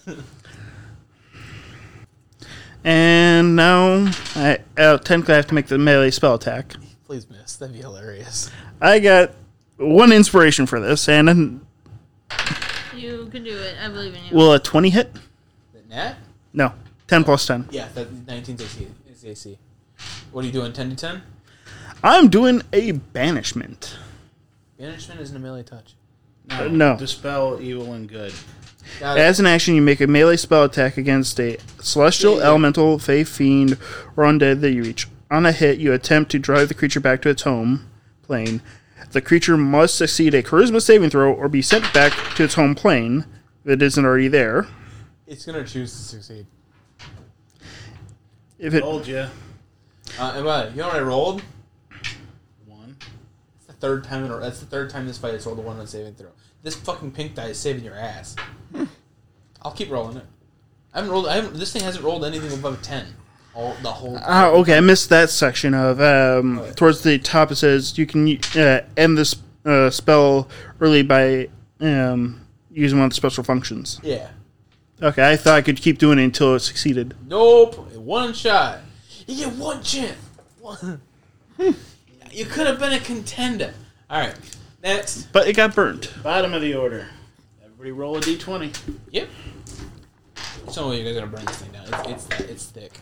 And now, I uh, technically I have to make the melee spell attack. Please miss. That'd be hilarious. I got one inspiration for this, and then You can do it. I believe in you. will a twenty hit? Is it Nat? No, ten plus ten. Yeah, that nineteen's A C. Is A C. What are you doing? Ten to ten. I'm doing a banishment. Banishment isn't a melee touch. Uh, no. Dispel evil and good. Got it. As an action, you make a melee spell attack against a celestial, Yeah, yeah. elemental, fey, fiend, or undead that you reach. On a hit, you attempt to drive the creature back to its home plane. The creature must succeed a charisma saving throw or be sent back to its home plane if it isn't already there. It's gonna choose to succeed. If it Told you. Uh, and by the way, you know what I rolled? One. It's the third time. In a, that's the third time this fight has rolled a one on saving throw. This fucking pink die is saving your ass. I'll keep rolling it. I haven't rolled. I haven't. This thing hasn't rolled anything above a ten. All the whole. Time. Ah, okay, I missed that section of um, What? towards the top. It says you can uh, end this uh, spell early by um, using one of the special functions. Yeah. Okay, I thought I could keep doing it until it succeeded. Nope. One shot. You get one chance. One. You could have been a contender. All right. Next. But it got burned. Bottom of the order. Everybody roll a d twenty. Yep. So you guys are gonna burn this thing down. It's it's, it's thick.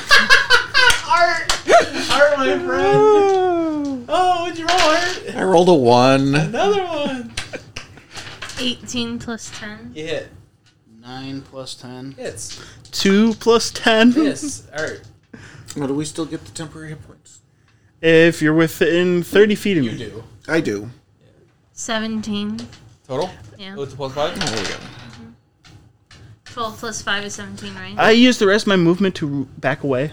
Art, Art, my friend. Oh, what'd you roll, Art? I rolled a one. Another one. eighteen plus ten. You hit. Nine plus ten. Hits. Two plus ten. Yes. All right. Well, do we still get the temporary hit points? If you're within thirty feet of You me. do. I do. seventeen. Total. Yeah. What's the plus five? There we go. twelve plus five is seventeen, right? I used the rest of my movement to back away.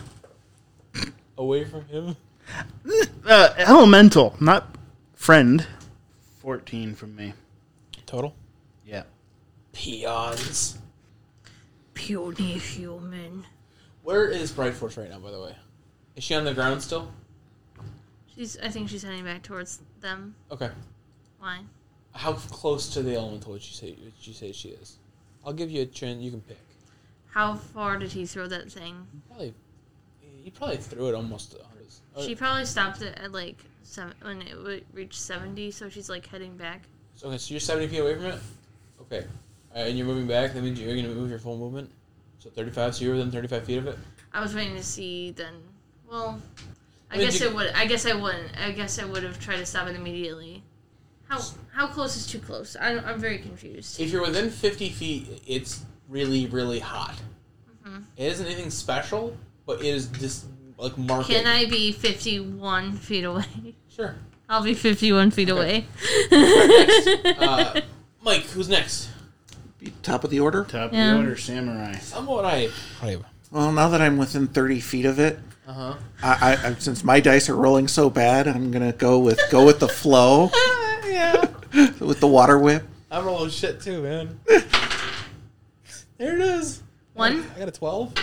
Away from him. Uh, elemental, not friend. Fourteen from me. Total. Yeah. Peons. Puny human. Where is Bright Force right now, by the way? Is she on the ground still? She's. I think she's heading back towards them. Okay. Why? How close to the elemental would you say would you say she is? I'll give you a chance. You can pick. How far did he throw that thing? Probably. He probably threw it almost. one hundred. Uh, She probably stopped it at like seven when it would reach seventy, so she's like heading back. Okay, so you're seventy feet away from it. Okay. All right, and you're moving back. That means you're going to move your full movement. So thirty-five. So you're within thirty-five feet of it. I was waiting to see then. Well, I When guess did it you- would. I guess I wouldn't. I guess I would have tried to stop it immediately. How how close is too close? I, I'm very confused. If you're within fifty feet, it's really, really hot. Mhm. It isn't anything special, but it is just like market. Can I be fifty-one feet away? Sure. I'll be fifty-one feet Okay. away. Uh, Mike, who's next? Be top of the order. Top Yeah. of the order, samurai. Somewhat I. Well, now that I'm within thirty feet of it, Uh huh. I, I, I since my dice are rolling so bad, I'm gonna go with go with the flow Yeah. with the water whip. I'm rolling shit too, man. There it is. One. I got a twelve.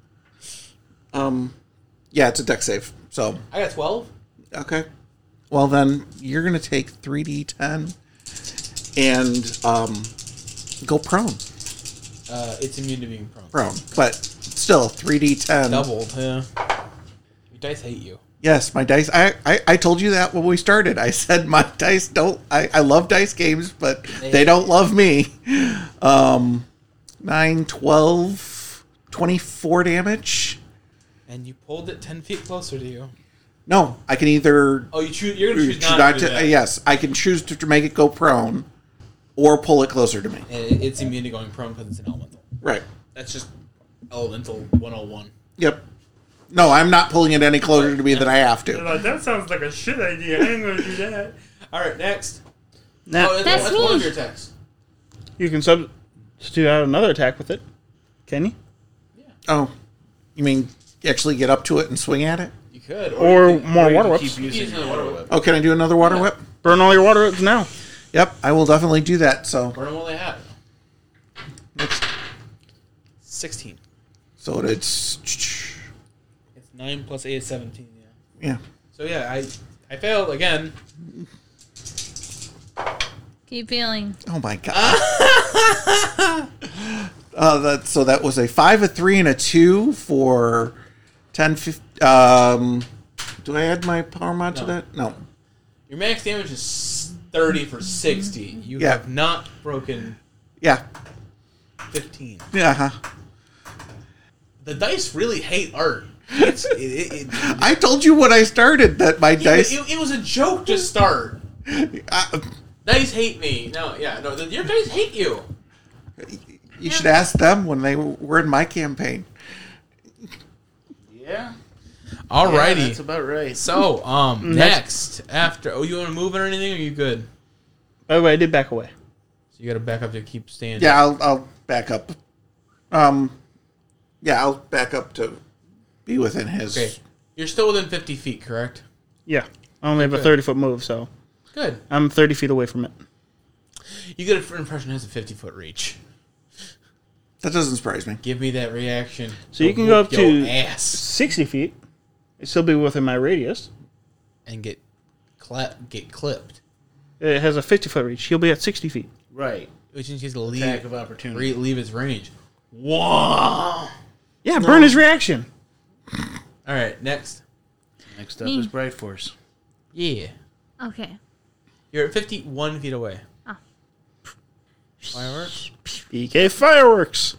Um, yeah, it's a deck save. So I got twelve. okay. Well then, you're gonna take three d ten and um, go prone. Uh, it's immune to being prone. Prone, but still three d ten. Doubled, yeah. Your dice hate you. Yes, my dice. I, I, I told you that when we started. I said my dice don't. I, I love dice games, but they, they don't love me. Um, nine, twelve, twenty-four damage. And you pulled it ten feet closer to you. No, I can either. Oh, you choose. You're gonna choose not, not to. Do that. Yes, I can choose to, to make it go prone, or pull it closer to me. And it's immune to going prone because it's an elemental. Right. That's just elemental one oh one. Yep. No, I'm not pulling it any closer to me than I have to. Like, that sounds like a shit idea. I ain't gonna do that. All right, next. Now, oh, That's that's me. one of your attacks. you can substitute out another attack with it. Can you? Oh, you mean actually get up to it and swing at it? You could. Or you could, more Or you water can whips. keep using use another your water water whip. whip. Oh, can I do another water Yeah. whip? Burn all your water whips now. Yep, I will definitely do that. So, Burn them while they have. next, sixteen. so it's It's nine plus eight is seventeen. Yeah. yeah. So yeah, I I failed again. Keep feeling. Oh my god. uh, that so that was a five, a three, and a two for ten. fifty, um, do I add my power mod to No. that? No. Your max damage is thirty for sixty. You Yeah. have not broken Yeah. fifteen. Yeah. Huh. The dice really hate art. It's, it, it, it, I told you when I started that my yeah, dice. It, it was a joke to start. uh, Dice hate me. No, yeah, no. The, your dice hate you. you should ask them when they were in my campaign. Yeah. Alrighty. Yeah, that's about right. So, um, Next. next after. Oh, you want to move it or anything? Or are you good? By the way, I did back away. So you got to back up to keep staying. Yeah, I'll, I'll back up. Um, yeah, I'll back up to be within his. Okay. You're still within fifty feet, correct? Yeah. I only have a Good. thirty foot move, so Good. I'm thirty feet away from it. You get an impression it has a fifty foot reach. That doesn't surprise me. Give me that reaction. So you can go up Whoop your to ass sixty feet. It'd still be within my radius. and get clap, get clipped. It has a fifty foot reach. He'll be at sixty feet. Right. Which means he's gonna leave. Attack of opportunity. re- leave his range. Whoa! Yeah, burn his reaction. All right, next. Next up Me. is Bright Force. Yeah, Okay. you're at fifty-one feet away. Ah. Fireworks. B K fireworks.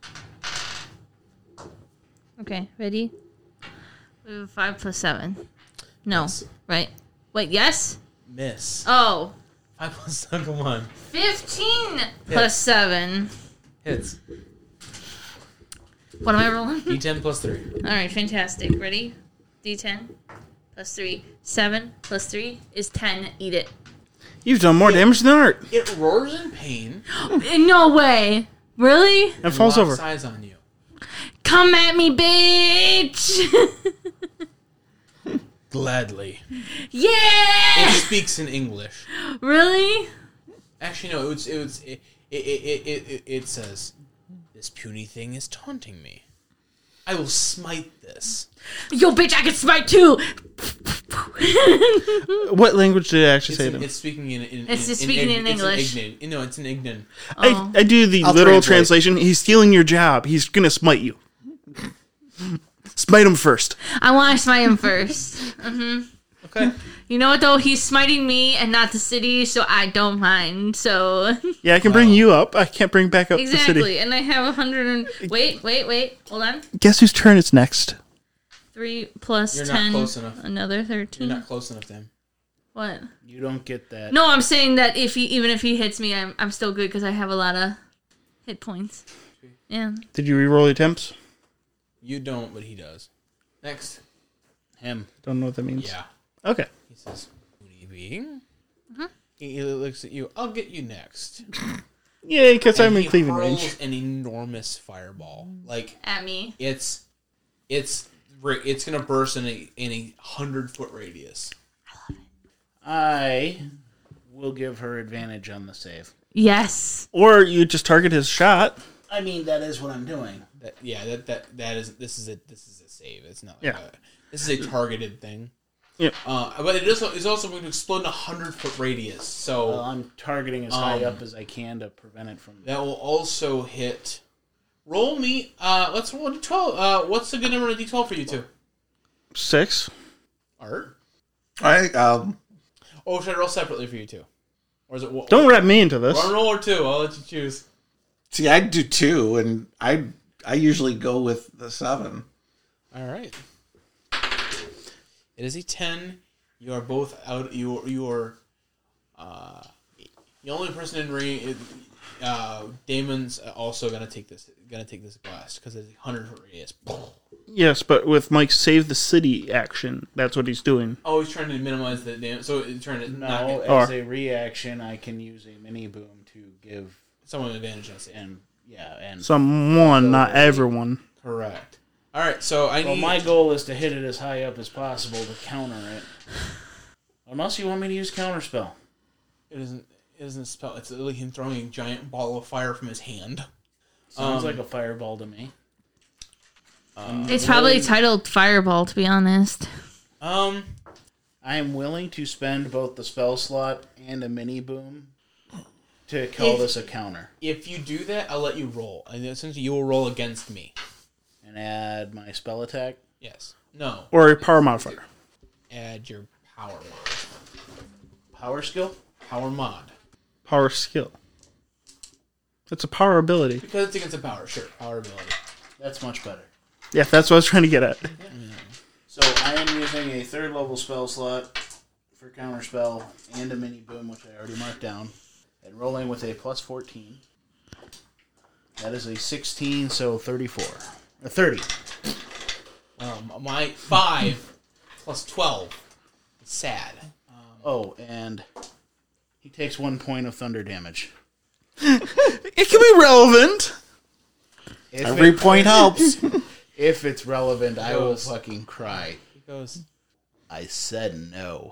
Okay. Ready? We have five plus seven. No. Yes. Right. Wait. Yes. Miss. Oh. Five plus seven. Come on. Fifteen plus seven. Hits. What am I rolling? D ten plus three. All right. Fantastic. Ready? D ten plus three. Seven plus three is ten. Eat it. You've done more damage than Art. It roars in pain. No way. Really? And falls locks over. eyes on you. Come at me, bitch! Gladly. Yeah! It speaks in English. Really? Actually, no. It was. It was. It. It. It. It, it, it says, "This puny thing is taunting me. I will smite this." Yo, bitch, I can smite too! What language did it actually It's, say in, to him? it's speaking in. in It's in, just speaking in it's English. Ignan. No, it's in Ignan. Oh. I, I do the I'll literal translate. translation. He's stealing your job. He's gonna smite you. Smite him first. I want to smite him first. Okay. You know what, though? He's smiting me and not the city, so I don't mind. So, Yeah, I can bring you up. I can't bring back up the city. exactly. And I have a hundred and... Wait, wait, wait. Hold on. Guess whose turn it's next? Three plus You're not ten. close enough. Another You're thirteen. not close enough to him. What? You don't get that. No, I'm saying that if he, even if he hits me, I'm, I'm still good because I have a lot of hit points. Yeah. Did you re-roll the attempts? You don't, but he does. Next. Him. Don't know what that means. Yeah. Okay. He says, "Puny being." He he looks at you. I'll get you next. Yay, because I'm And in he cleaving hurls range. an enormous fireball. Like At me. it's, it's, it's gonna burst in a in a hundred foot radius. I will give her advantage on the save. Yes. Or you just target his shot. I mean, that is what I'm doing. That yeah, that that that is this is a this is a save. It's not like Yeah. a, this is a targeted thing. Yep. Uh, but it is it's also going to explode in a hundred foot radius. So Well, I'm targeting as high Um, up as I can to prevent it from. that will also hit. Roll me. Uh, let's roll a d twelve. Uh, what's the good number of d twelve for you two? Six. Art. I um. Oh, should I roll separately for you two? Or is it? Don't wrap me into this. One roll or two. I'll let you choose. See, I do two, and I I usually go with the seven. All right. It is a ten. You are both out. You you are. Uh, the only person in ring. Is, uh, Damon's also gonna take this. Gonna take this blast because it's a hundred foot radius. Yes, but with Mike's save the city action, that's what he's doing. Oh, he's trying to minimize the damage. So he's trying to No, not get as Or- a reaction, I can use a mini boom to give someone an advantage. I see. and yeah and. Someone, not everyone. Correct. All right. So I Well, need. my goal is to hit it as high up as possible to counter it. Unless you want me to use counterspell. It isn't. It isn't a spell. It's literally him throwing a giant ball of fire from his hand. Sounds Um, like a fireball to me. It's probably titled Fireball, to be honest. Um. I am willing to spend both the spell slot and a mini boom to call If- this a counter If you do that, I'll let you roll. And essentially, you will roll against me. and add my spell attack. Yes. No. Or a power modifier. Add your power mod. Power skill? Power mod. Power skill. It's a power ability. Because it's against a power. Sure. Power ability. That's much better. Yeah, that's what I was trying to get at. So I am using a third level spell slot for counterspell and a mini boom, which I already marked down, and rolling with a plus fourteen. That is a sixteen, so thirty-four. Or thirty. Um, my five plus twelve. It's sad. Oh, and he takes one point of thunder damage. It can be relevant. If Every it- point helps. If it's relevant, I will Goes. fucking cry. He goes. I said no.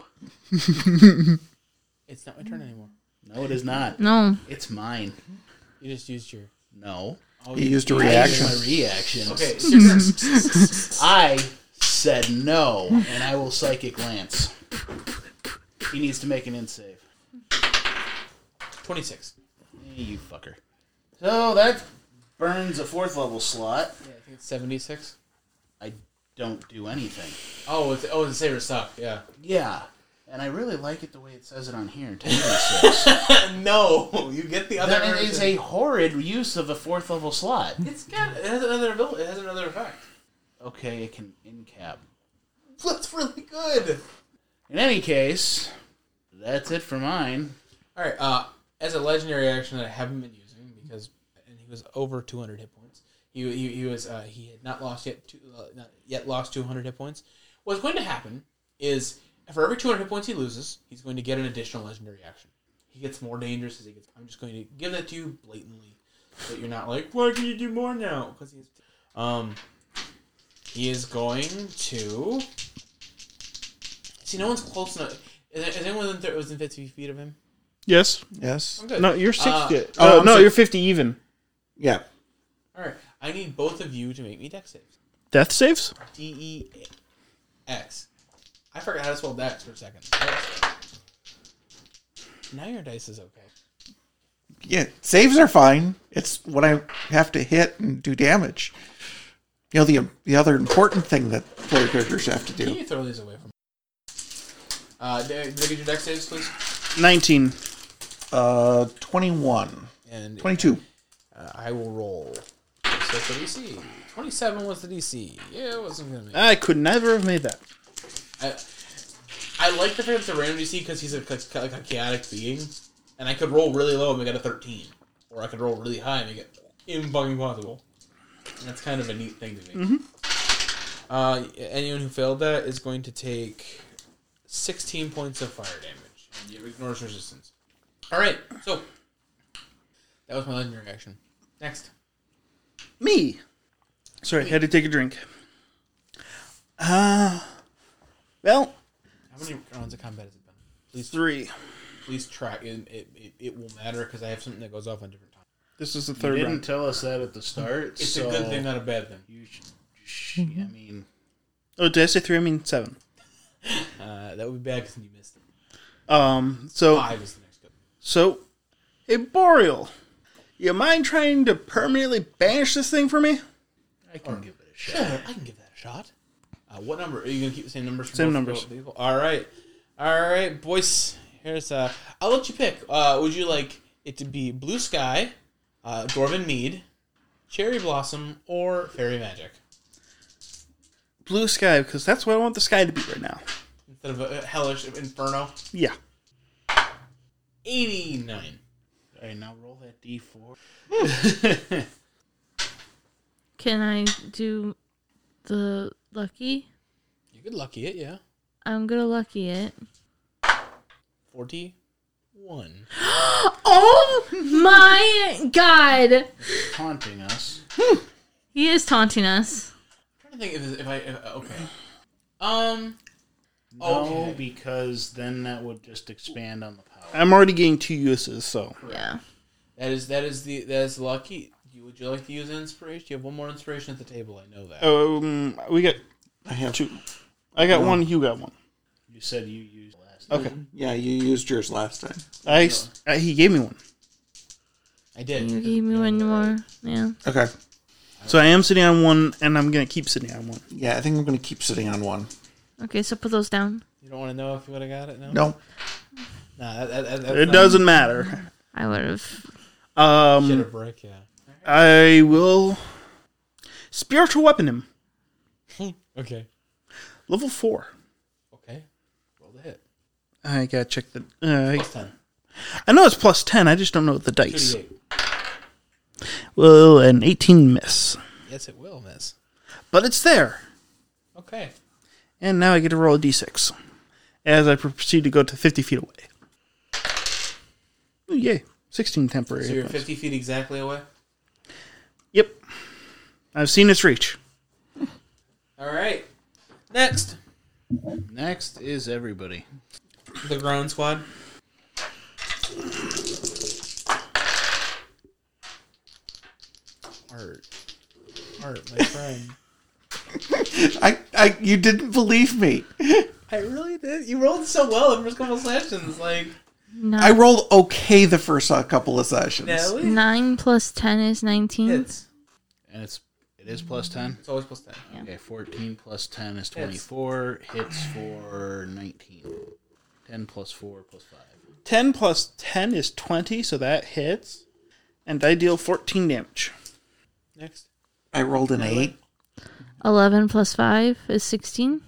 It's not my turn anymore. No, it is not. No. It's mine. You just used your. No. Oh, He used a you- I used reaction. my reaction. Okay. It's your turn. I said no, and I will psychic lance. He needs to make an in save. Twenty-six. Hey, you fucker. So that burns a fourth level slot. Yeah, I think it's seventy-six. I don't do anything. Oh, it's oh, it's saber suck. Yeah. Yeah. And I really like it the way it says it on here. ten six. No, you get the other. That is version. a horrid use of a fourth level slot. It's got. It has another ability. It has another effect. Okay, it can in-cap. That's really good. In any case, that's it for mine. All right. Uh, as a legendary action that I haven't been using because and he was over two hundred hit points. He he, he was uh, he had not lost yet two, uh, not yet lost two hundred hit points. What's going to happen is for every two hundred hit points he loses, he's going to get an additional legendary action. He gets more dangerous as he gets. I'm just going to give that to you blatantly, so that you're not like, why can you do more now? Because he's um he is going to. See, no one's close enough. Is, there, is anyone within, th- within fifty feet of him? Yes. Yes. I'm good. No, you're sixty. Uh, Uh, oh, I'm no, so- you're fifty even. Yeah. All right. I need both of you to make me dex saves. Death saves? D E X. I forgot how to spell dex for a second. Now your dice is okay. Yeah. Saves are fine. It's when I have to hit and do damage. You know, the the other important thing that player characters have to Can do. you throw these away from me? Uh, did did I get your dex saves, please? nineteen. Uh, twenty-one. And twenty-two. Uh, I will roll. So the D C. twenty-seven was the D C. Yeah, it wasn't going to make I could never have made that. I, I like the fact it's a random D C because he's a, like a chaotic being. And I could roll really low and make it a thirteen. Or I could roll really high and make it imbugging possible. And that's kind of a neat thing to me. Mm-hmm. Uh, anyone who failed that is going to take sixteen points of fire damage. And it ignores resistance. Alright, so that was my legendary action. Next. Me. Sorry, had to take a drink. Uh, well, How many rounds of combat has it been? Please, three. please track. It, it, it, it will matter because I have something that goes off on different times. This is the You third didn't round. tell us that at the start. It's so a good thing, not a bad thing. You should, sh- I mean, Oh, did I say three? I mean seven. Uh, that would be bad because you missed it. Um, so, Five is the next go. so, hey, Boreal, you mind trying to permanently banish this thing for me? I can give it a shot. Sure, I can give that a shot. Uh, what number? Are you going to keep the same numbers? For Same both numbers. People? All right. All right, boys. Here's, uh, I'll let you pick. Uh, would you like it to be Blue Sky, uh, Dwarven Mead, Cherry Blossom, or Fairy Magic? Blue sky, because that's what I want the sky to be right now. Instead of a hellish Inferno? Yeah. eighty-nine. All right, now roll that D four. Can I do the lucky? You could lucky it, yeah. I'm gonna lucky it. forty-one. Oh my god! Taunting us. He is taunting us. I'm trying to think if, if I... If, okay. Um... No, Okay. because then that would just expand on the power. I'm already getting two uses, so. Yeah. That is that is the that is lucky. You, would you like to use inspiration? You have one more inspiration at the table. I know that. Um, we got I have two. I got one, you got one. You said you used last. Okay. Yeah, you used yours last time. I, I, he gave me one. I did. You gave me one more. Yeah. Okay. So I am sitting on one, and I'm going to keep sitting on one. Yeah, I think I'm going to keep sitting on one. Okay, so put those down. You don't want to know if you would have got it? No. No. Nah, that, that, that, that's It not- doesn't matter. I would have. Shit Um, a brick, yeah. I will spiritual weapon him. Okay. Level four. Okay. Roll the hit. I gotta check the. Uh, Plus ten. I know it's plus ten. I just don't know the dice. two d eight. Well, an eighteen miss, Yes, it will miss. but it's there. Okay. And now I get to roll a d six as I proceed to go to fifty feet away. Ooh, yay! sixteen temporary. So hit you're points. fifty feet exactly away? Yep. I've seen its reach. All right. Next. Next is everybody. The Groan Squad. Art. Art, my friend. I, I, you didn't believe me. I really did. You rolled so well the first couple sessions. Like, Nine, I rolled okay the first uh, couple of sessions. Natalie? nine plus ten is nineteen. Hits. And it's it is plus ten. It's always plus ten. Yeah. Okay, fourteen plus ten is twenty-four. Hits for nineteen. ten plus four plus five. ten plus ten is twenty, so that hits. And I deal fourteen damage. Next. I rolled an eight. Eleven plus five is sixteen.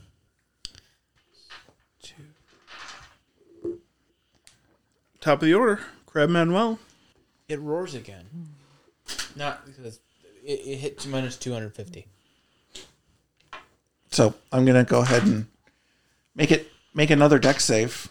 Two. Top of the order, Crab Manuel. It roars again. Not because it, it hit two minus two hundred fifty. So I'm gonna go ahead and make it make another deck save.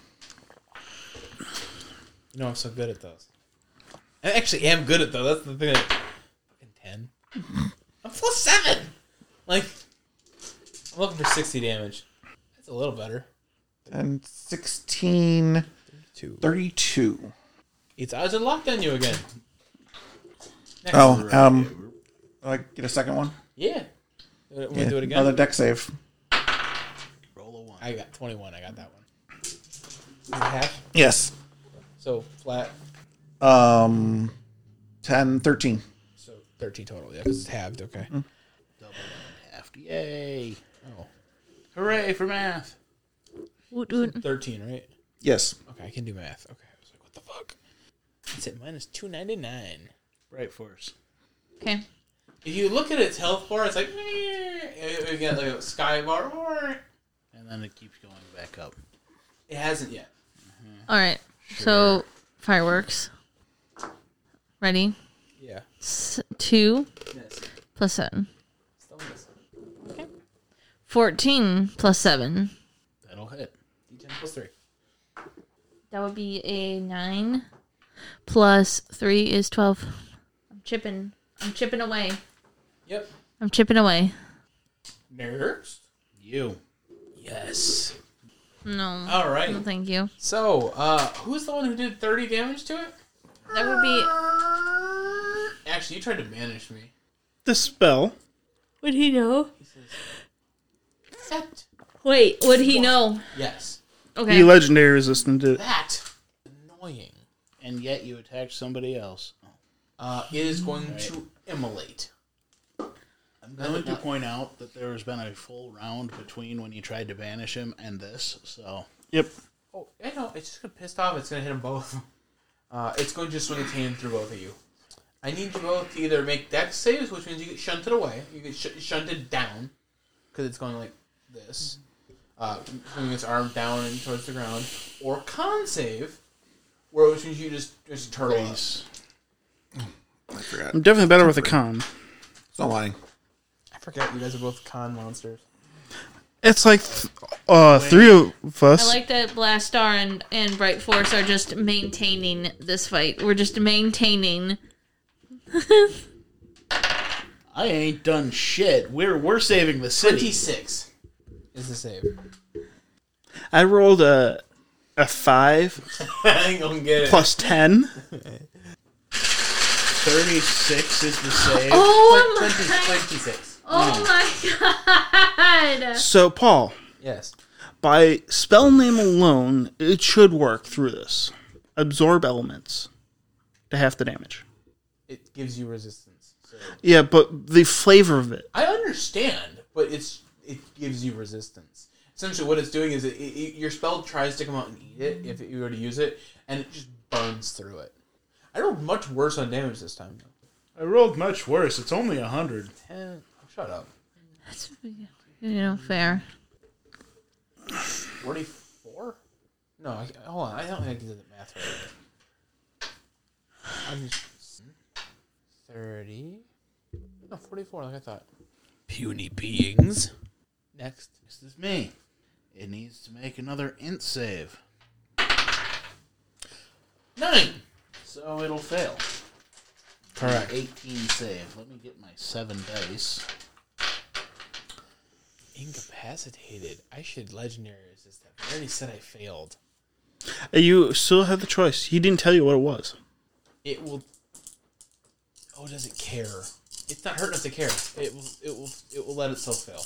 You know I'm so good at those. I actually am good at those. That's the thing. That, fucking ten. I'm plus seven. Like, I'm looking for sixty damage. That's a little better. And sixteen, Two. thirty-two. It's odds and locked on you again. Next. Oh, um, I get a second one. Yeah. Want to Yeah, do it again? Another deck save. Roll a one. I got twenty-one. I got that one. Is it half? Yes. So flat. Um, ten, thirteen. So thirteen total. Yeah, because it's halved. Okay. Double and half. Yay! Oh. Hooray for math! Woot woot. thirteen, right? Yes. Okay, I can do math. Okay. I was like, what the fuck? It's at minus two ninety-nine. Bright Force. Okay. If you look at its health bar, it's like, meh. We got like a sky bar. And then it keeps going back up. It hasn't yet. All right. So fireworks. Ready? Yeah. S- two Yes. plus seven. Still missing. Fourteen plus seven. That'll hit. D ten plus three. That would be a nine. Plus three is twelve. I'm chipping. I'm chipping away. Yep. I'm chipping away. Next. You. Yes. No. All right. No, thank you. So, uh, who's the one who did thirty damage to it? That would be. Actually, you tried to banish me. The spell Would he know? Set Wait, would he know? Yes. Okay. Be legendary resistant to That annoying. And yet you attacked somebody else. Uh, it is going to immolate. I'm going to point out that there has been a full round between when you tried to banish him and this, so... Yep. Oh, I know. It's just gonna pissed off. It's gonna hit them both. Uh, it's going to swing its hand through both of you. I need you both to either make dex saves, which means you get shunted away. You get sh- shunted down because it's going like this, uh, swinging its arm down and towards the ground, or con save, where which means you just just turtle up. I forgot. I'm definitely better with a con. It's not lying. I forgot you guys are both con monsters. It's like th- uh, three of us. I like that Blast Star and, and Bright Force are just maintaining this fight. We're just maintaining. I ain't done shit. We're we're saving the city. twenty-six is the save. I rolled a a five I ain't gonna get it. plus ten. thirty-six is the save. Oh twenty, my! twenty-six. Oh my god! So, Paul, Yes. by spell name alone, it should work through this. Absorb elements to half the damage. It gives you resistance. So. Yeah, but the flavor of it. I understand, but it's it gives you resistance. Essentially, what it's doing is it, it, your spell tries to come out and eat it if you were to use it, and it just burns through it. I rolled much worse on damage this time. I rolled much worse. It's only a hundred. Eh, shut up. That's, you know, fair. forty-four? No, I, hold on. I don't think I can do the math right. I'm just... thirty? No, forty-four, like I thought. Puny beings. Next. This is me. It needs to make another int save. Nine! So it'll fail. Correct. eighteen save. Let me get my seven dice. Incapacitated. I should legendary resist that. I already said I failed. You still have the choice. He didn't tell you what it was. It will... Oh, does it care? It's not hurt enough to care. It will, it will, it will let itself fail.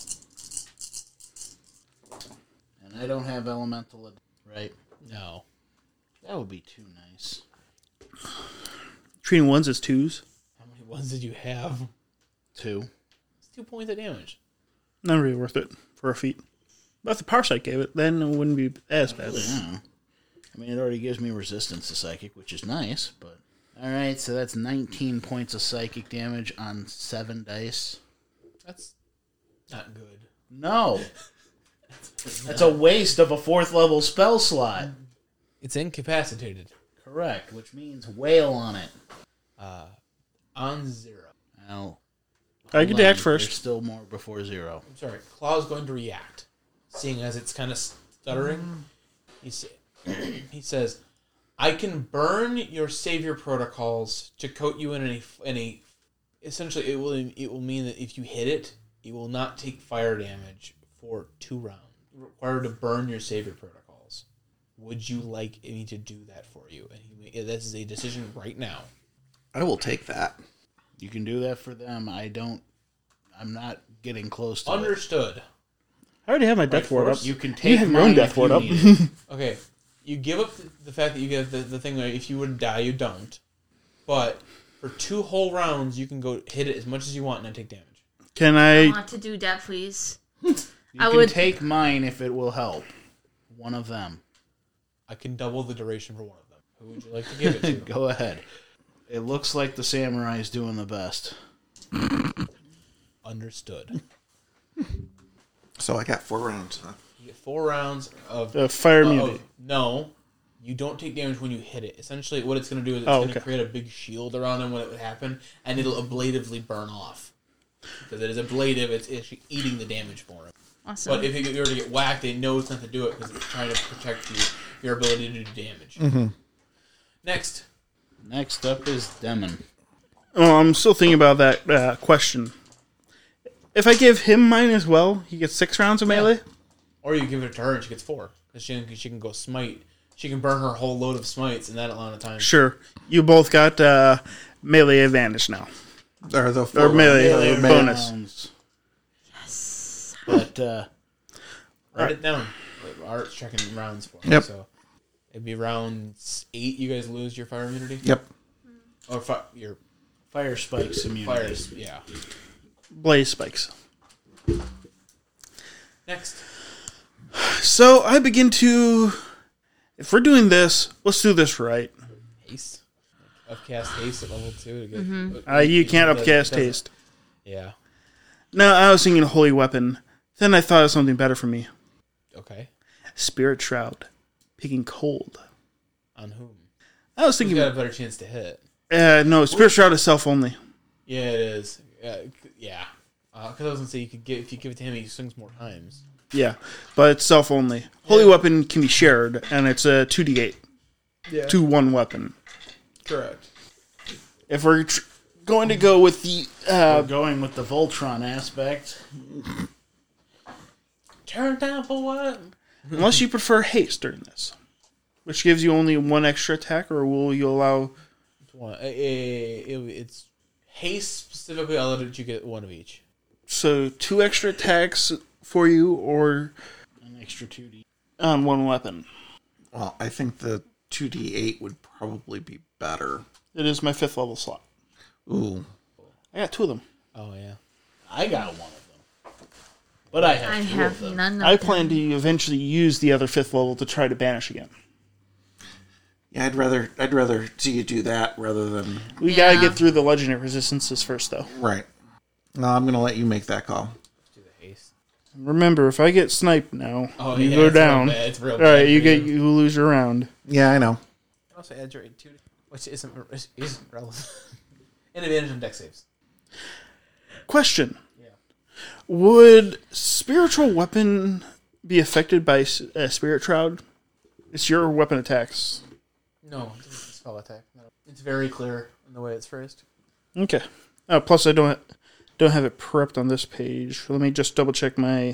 And I don't have elemental, ad- right? No. That would be too nice. Treating ones as twos. How many ones did you have? Two. It's two points of damage. Not really worth it for a feat. But if the Parasite gave it, then it wouldn't be as bad. Yeah. I mean, it already gives me resistance to psychic, which is nice, but... Alright, so that's nineteen points of psychic damage on seven dice. That's not good. No! That's a waste of a fourth level spell slot. It's incapacitated. Correct, which means wail on it. Uh, on zero. Now, I get hold to on, act first. There's still more before zero. I'm sorry. Claw's going to react, seeing as it's kind of stuttering. He sa- he says, "I can burn your savior protocols to coat you in a in a. Essentially, it will it will mean that if you hit it, you will not take fire damage for two rounds. You're required to burn your savior protocols. Would you like me to do that for you?" And he, this is a decision right now. I will take that. You can do that for them. I don't... I'm not getting close to it. Understood. I already have my death ward up. You can take have your mine own death if you ward up. need it. Okay, you give up the, the fact that you get the, the thing where if you would die, you don't. But for two whole rounds, you can go hit it as much as you want and not take damage. Can I I? want to do that, please. You I can would- take mine if it will help. One of them. I can double the duration for one of them. Who would you like to give it to? Go ahead. It looks like the samurai's doing the best. Understood. So I got four rounds. Huh? You get four rounds of... Uh, fire of- immunity. no, you don't take damage when you hit it. Essentially, what it's going to do is it's Oh, going to okay. create a big shield around him when it would happen, and it'll ablatively burn off. Because it is ablative, it's actually eating the damage for him. Awesome. But if you were to get whacked, they know it's not to do it because it's trying to protect you, your ability to do damage. Mm-hmm. Next. Next up is Demon. Oh, I'm still thinking about that uh, question. If I give him mine as well, he gets six rounds of melee. Or you give it to her and she gets four. Because she, can- she can go smite. She can burn her whole load of smites in that amount of time. Sure. You both got uh, melee advantage now. Or the four Or melee, Melee uh, bonus. rounds. Yes. But uh, Write Alright. it down. Art's checking rounds for me. Yep. So it'd be round eight. You guys lose your fire immunity. Yep. Or fi- your Fire spikes immunity. fires. Yeah. Blaze spikes. Next. So I begin to. If we're doing this, let's do this right. Haste. Upcast haste at level two to get. Mm-hmm. Uh, you can't it does- upcast it doesn't- haste. Yeah. No, I was thinking holy weapon. Then I thought of something better for me. Okay. Spirit shroud, picking cold. On whom? I was Who's thinking. got a better chance to hit? Uh, no, spirit shroud is self only. Yeah, it is. Uh, yeah. Because I was gonna say you could get if you give it to him, he swings more times. Yeah, but it's self only. Holy weapon can be shared, and it's a two d eight, Yeah. two one weapon. Correct. If we're tr- going to go with the uh, We're going with the Voltron aspect. Turn down for what? unless you prefer haste during this, which gives you only one extra attack, or will you allow? One. Eh, eh, it- it's haste specifically. I'll let you get one of each. So two extra attacks for you, or An extra two D. on one weapon. Well, I think the two d eight would probably be better. It is my fifth level slot. Ooh. I got two of them. Oh yeah. I got one of them. But I have I two have of them. none of I them. plan to eventually use the other fifth level to try to banish again. Yeah, I'd rather I'd rather see you do that rather than We Yeah. gotta get through the legendary resistances first, though. right. No, I'm gonna let you make that call. Do the haste. Remember, if I get sniped now, Oh you yeah, go it's real down. bad. It's real All bad right, you for get you lose your round. Yeah, I know. Also add your two, which isn't isn't relevant. An advantage on deck saves. Question: Yeah. would spiritual weapon be affected by s- uh, spirit shroud? It's your weapon attacks. No, it's a spell attack. No. It's very clear in the way it's phrased. Okay. Uh, plus, I don't don't have it prepped on this page. Let me just double check my.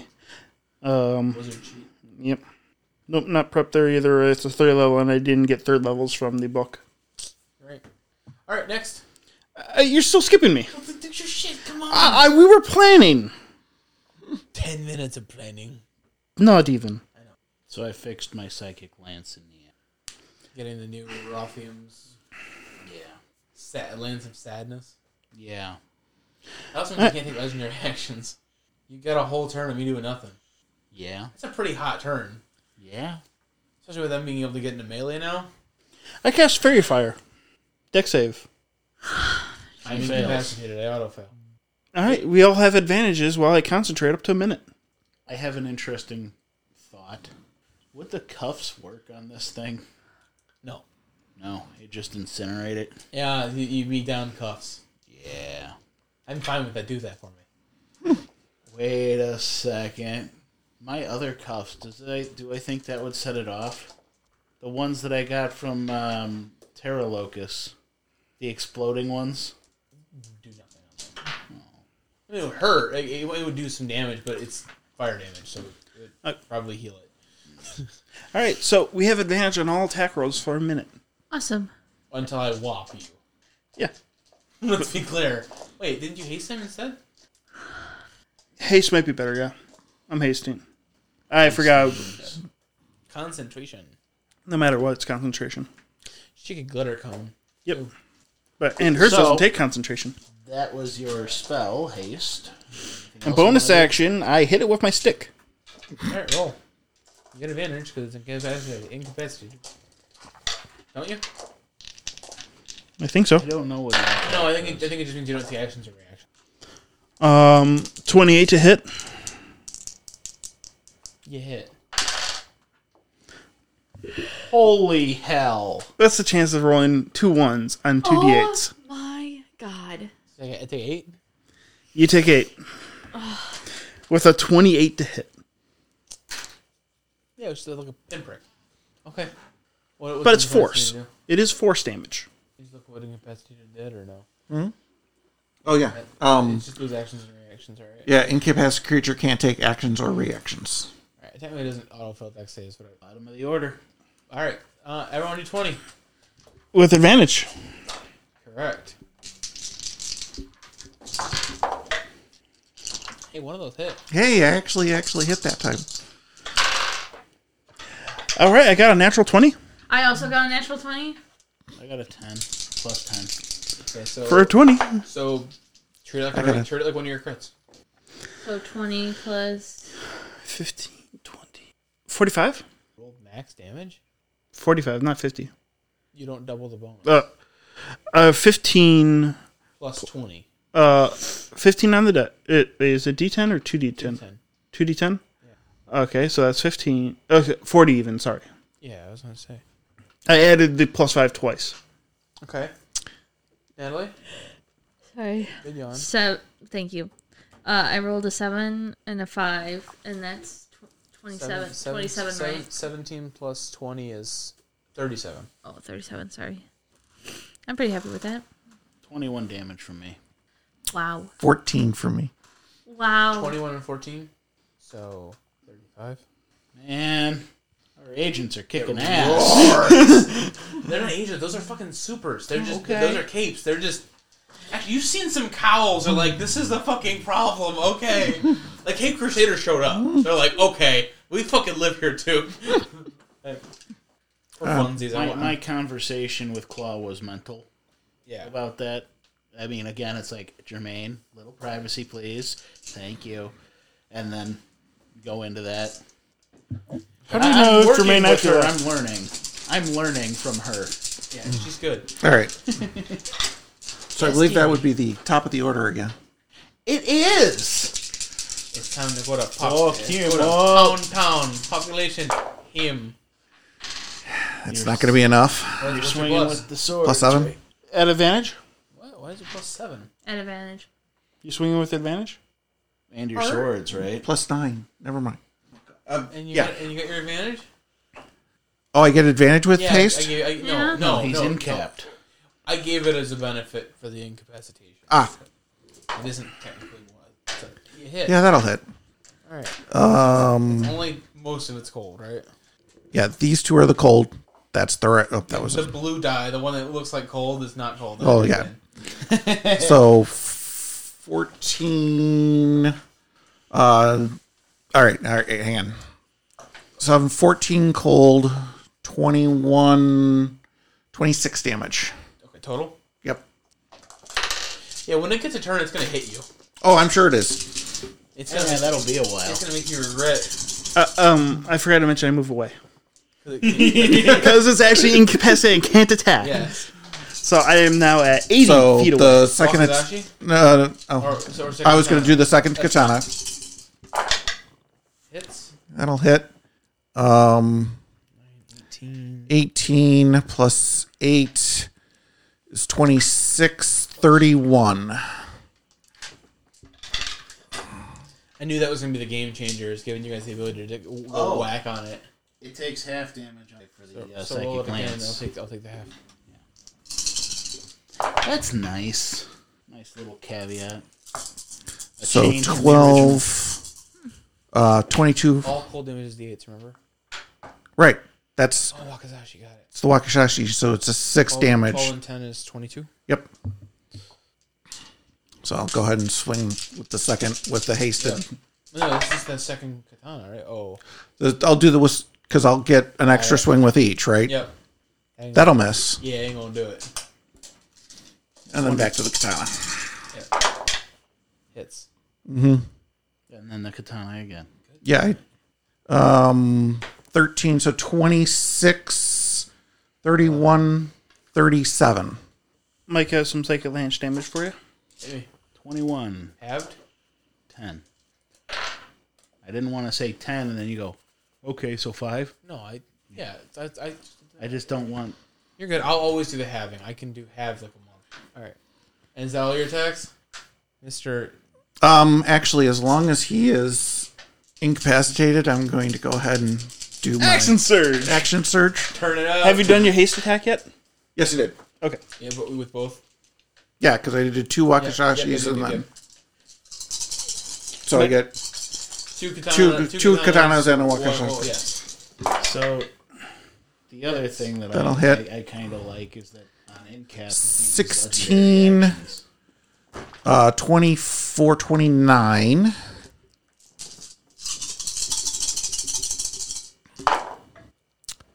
Um. Wizard cheat. Yep. Nope, not prepped there either. It's a third level, and I didn't get third levels from the book. Right. All right. Next. Uh, you're still skipping me. Don't fix your shit. Come on. I, I we were planning. Ten minutes of planning. Not even. So I fixed my psychic lance in the end. Getting the new Rothium's Yeah. sad, lands of sadness. Yeah. Also, means you can't take legendary actions. You got a whole turn of me doing nothing. Yeah. It's a pretty hot turn, Yeah. especially with them being able to get into melee now. I cast Fairy Fire. Deck save. I'm fails. incapacitated. I auto fail. All right, we all have advantages while I concentrate up to a minute. I have an interesting thought. Would the cuffs work on this thing? No. No, it just incinerate it. Yeah, you, you me down cuffs. Yeah. I'm fine with that. Do that for me. Wait a second. My other cuffs, does I do I think that would set it off? The ones that I got from um, Terra Locus, the exploding ones. Do nothing on that. I mean, it would hurt. It, it would do some damage, but it's fire damage, so it would Uh, probably heal it. All right, so we have advantage on all attack rolls for a minute. Awesome. Until I whop you. Yeah. Let's be clear. Wait, didn't you haste him instead? Haste might be better, yeah. I'm hasting. I forgot. Concentration. No matter what, it's concentration. She could glitter cone. Yep. But and hers So- doesn't take concentration. That was your spell, haste. Anything And else bonus you wanna do? action, I hit it with my stick. Alright, roll. You get advantage because it's incapacitated. incapacitated. Don't you? I think so. I don't know what that No, I think it, I think it just means you don't take actions or reactions. Um, twenty-eight to hit. You hit. Holy hell. That's the chance of rolling two ones on two d eights. Oh my god. I take, I take eight. You take eight. With a twenty-eight to hit. Yeah, it's just like a pinprick. Okay. What, what's But it's incapacitated force. do? It is force damage. You just look what incapacitated did or no? Oh yeah. Um. It's just those actions and reactions, alright? Yeah. Incapacitated creature can't take actions or reactions. Alright, technically it doesn't auto-fill dex saves, but I... Bottom of the order. Alright, uh, everyone do twenty. With advantage. Correct. Hey, one of those hit. Hey, I actually actually hit that time. All right, I got a natural twenty I also got a natural twenty. I got a ten plus ten. Okay, so for a twenty. so treat it like I a, gotta- treat it like one of your crits. So twenty plus. fifteen, twenty. forty-five? Roll max damage. forty-five, not fifty. You don't double the bonus. Uh, uh, fifteen. Plus twenty. Uh, fifteen on the die. It is it D ten or two D ten? ten. two D ten. Okay, so that's fifteen. Okay, forty even. Sorry, Yeah, I was gonna say. I added the plus five twice. Okay. Natalie, Sorry. good yawn. So thank you. Uh, I rolled a seven and a five, and that's tw- twenty-seven. Seven- twenty-seven, seven- right? seventeen plus twenty is thirty-seven. Oh, thirty-seven. Sorry. I'm pretty happy with that. Twenty-one damage from me. Wow. fourteen for me. Wow. twenty-one and fourteen. So thirty-five. Man, our agents are kicking ass. They're not agents. Those are fucking supers. They're just. Okay. Those are capes. They're just. Actually, you've seen some cows. They're like, this is the fucking problem. Okay. Like, Cape Crusader showed up. They're like, okay, we fucking live here too. Like, for funsies, I My, want. my conversation with Claw was mental Yeah. about that. I mean, again, it's like, Jermaine, little privacy, please. Thank you. And then go into that. How do you I'm know if working Jermaine with after her. that? I'm learning. I'm learning from her. Yeah, she's good. All right. So I believe that would be the top of the order again. It is. It's time to go to pop. Oh, go him to up. town, town, population, him. It's not going to be enough. What's, You're what's your swinging plus? with the sword. Plus seven. At advantage? What? Why is it plus seven? At advantage. You swinging with advantage? And your Art? swords, right? Plus nine. Never mind. And you Yeah. got, and you got your advantage. Oh, I get advantage with Yeah, haste? I, gave, I, Yeah. no, no, No, he's no, incapped. No. I gave it as a benefit for the incapacitation. Ah, It isn't technically one. So you hit. yeah, that'll hit. All right. Um, Only most of it's cold, right? yeah, these two are the cold. That's the right. Oh, that was The it. blue die, the one that looks like cold, is not cold. Oh, yeah. So fourteen. Uh, all right, all right, hang on. So I'm fourteen cold, twenty-one, twenty-six damage. Okay, total. Yep. Yeah, when it gets a turn, it's gonna hit you. Oh, I'm sure it is. It's Yeah, gonna. man, that'll be a while. It's gonna make you regret. Uh, um, I forgot to mention I move away. 'Cause it- Because it's actually incapacitated and can't attack. yes. So I am now at eighty So feet away. the second it's Wakizashi? no, oh, Or, so, or I was going to do the second That's katana. hits. That'll hit. Um, eighteen. eighteen plus eight is twenty-six, thirty-one. I knew that was gonna be the game changer, is giving you guys the ability to go Oh. whack on it. It takes half damage for the uh, So roll psychic it again. I'll lance. take. I'll take the half. That's nice. Nice little caveat. A So change from the twelve, uh, twenty-two. All cold damage is the eights. Remember? Right. That's Oh, Wakizashi got it. it's the Wakashashi, so it's a six twelve, damage. twelve and ten is twenty-two. Yep. So I'll go ahead and swing with the second with the hasted. No, this is the second katana, right? Oh, The- I'll do the because I'll get an extra Alright. swing with each, right? yep. Hang on. That'll miss, Yeah, ain't gonna do it. and then back to the katana. Yep. Hits. And then the katana again. Yeah. I, um, thirteen. So twenty-six, thirty-one, thirty-seven. Mike has some psychic lance damage for you. Hey, twenty-one, halved. ten. I didn't want to say ten, and then you go, okay, so five. No, I. Yeah, I. I I just don't want. you're good. I'll always do the halving. I can do halves like a monk. All right. And is that all your attacks, Mister? Um, actually, as long as he is incapacitated, I'm going to go ahead and do my Action surge. action surge. Turn it up. Have you done your haste attack yet? Yes, he did. Okay. Yeah, but with both. Yeah, because I did two Yeah, Wakashashis yeah, yeah, and yeah, then yeah. so I get Two katanas. Two- two katanas and a One- wakizashi. oh, yes. So, the other thing that That'll I, hit. I, I kind of like is that on incap, you can't use sixteen. legendary actions. uh twenty-four, twenty-nine.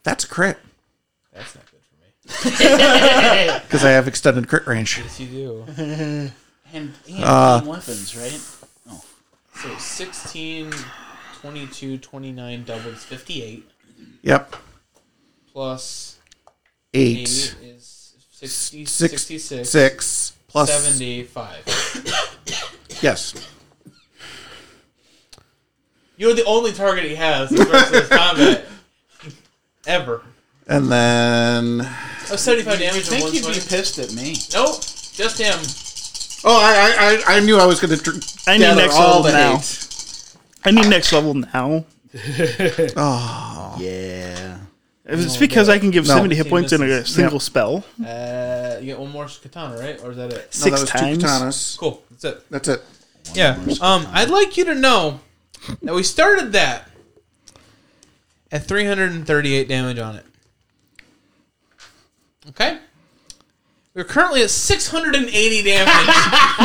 That's a crit. That's not good for me. Because I have extended crit range. Yes, you do. And, and Uh, weapons, right? Oh. So sixteen, twenty-two, twenty-nine doubles fifty-eight. Yep. Plus Eight. eight is sixty, Six, sixty-six. Six. Plus. seventy-five. Yes. You're the only target he has in the rest of his combat. Ever. And then. Oh, seventy-five I damage in think one you'd swing. be pissed at me. Nope. Just him. Oh, I I, I knew I was going to. Tr- I need gather next all level the now. hate. I need next level now. Oh. Yeah. It's because I can give No. seventy hit points in a Misses. single Yep. spell. Uh, you get one more katana, right? Or is that it? No, that Six was times. two katanas. Cool. That's it. That's it. Yeah. Um, I'd like you to know that we started that at three hundred thirty-eight damage on it. Okay? We're currently at six hundred eighty damage.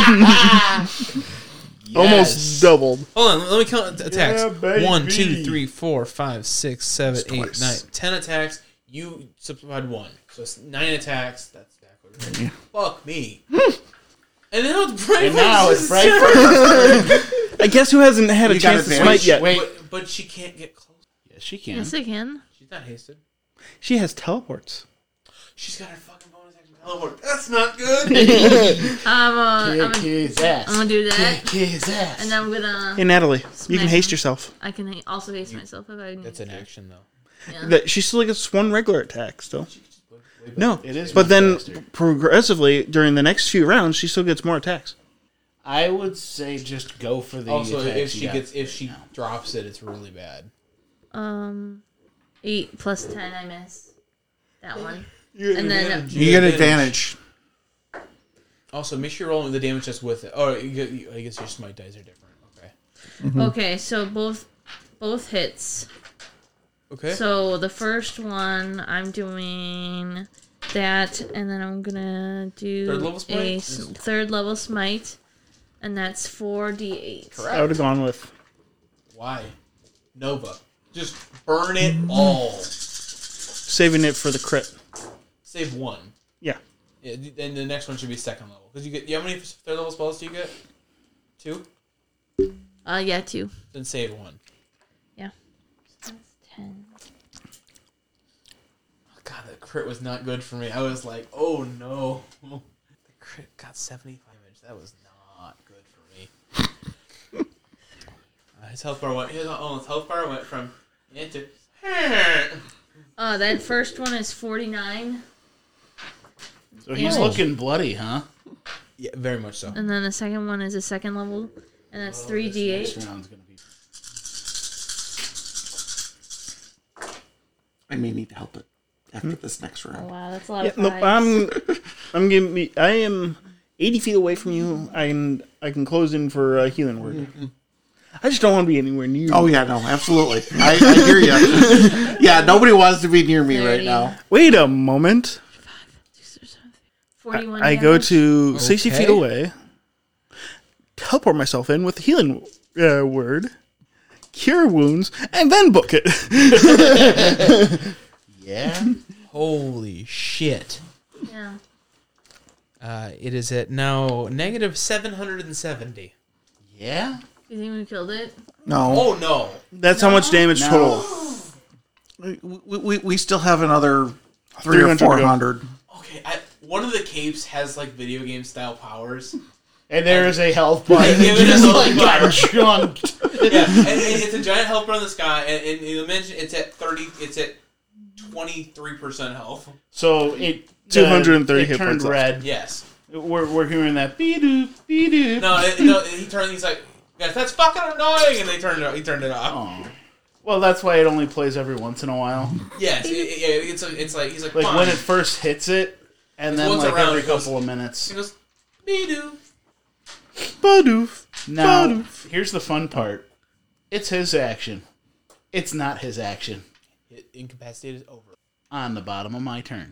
Almost doubled. Hold on, let me count the attacks. Yeah, baby. One, two, three, four, five, six, seven, eight, twice. nine, ten attacks. You supplied one, so it's nine attacks. That's backwards. Right? Fuck me. And then it's Bright And now it's First. Bright I guess who hasn't had a You got chance to advantage. smite yet? Wait. But, but she can't get close. Yes, she can. Yes, I can. She's not hasted. She has teleports. She's got her fucking bonus action teleport. That's not good. I'm, uh, I'm, Kick gonna, his ass. I'm gonna do that. Kick his ass. And then I'm gonna. Hey, Natalie, you Smack can haste him. yourself. I can ha- also haste myself if I need That's an to. action, though. Yeah. That she still gets one regular attack still. No, It is but much then faster. progressively during the next few rounds, she still gets more attacks. I would say just go for the Also, attacks if you she got gets, if right she now. drops it, it's really bad. Um, eight plus ten, I miss that one. And then You get advantage. Also, make sure you're rolling the damage just with it. Oh, you get, you, I guess your smite dice are different. Okay. okay, so both both hits. Okay. So the first one, I'm doing that, and then I'm gonna do Third level smite? a s- third level smite, and that's four d eight. I would have gone with Why? Nova. Just burn it all. saving it for the crit. Save one. Yeah. Yeah, and the next one should be second level. Because you get, you how many third level spells do you get? Two? Uh, yeah, two. Then save one. Yeah. That's ten. Oh, God, that crit was not good for me. I was like, oh no. The crit got seventy-five damage. That was not good for me. uh, his health bar went, his, oh, his health bar went from into. Uh, that first one is forty-nine, So he's Oh. looking bloody, huh? Yeah, very much so. and then the second one is a second level, and that's three d eight. This round's gonna be. I may need help it after this next Oh round. wow, that's a lot Yeah, of no, fives. I'm, I'm giving me. I am eighty feet away from you. I can, I can close in for a healing word. I just don't want to be anywhere near. Oh you. yeah, no, absolutely. I, I hear you. Yeah, nobody wants to be near me right thirty. now. Wait a moment. forty-one. I go damage. to sixty feet Okay. away, teleport myself in with the healing uh, word, cure wounds, and then book it. Yeah. Holy shit. Yeah. Uh, it is at now negative seven hundred seventy. Yeah. You think we killed it? No, Oh no. That's how much damage No. total. we, we, we still have another three or three hundred to four go. hundred. Okay, I, one of the capes has like video game style powers. And there is a health bar Give that it a just health like bar. got chunked. Yeah, and, and it's a giant health bar in the sky, and, and you mentioned it's at thirty. It's at twenty three percent health. So it two hundred thirty it hit turned points left. red. Yes. We're we're hearing that be doop be doop. No, it, no. He turned. He's like, guys, that's fucking annoying, and they turned it. He turned it off. Oh. Well, that's why it only plays every once in a while. Yes. It, it, yeah. It's a, it's like he's like, Like fine. when it first hits it, and It's then once like around, every it goes- couple of minutes. He goes, me do. Badoof. Now, Badoof. here's the fun part. It's his action. It's not his action. Incapacitated is over. On the bottom of my turn.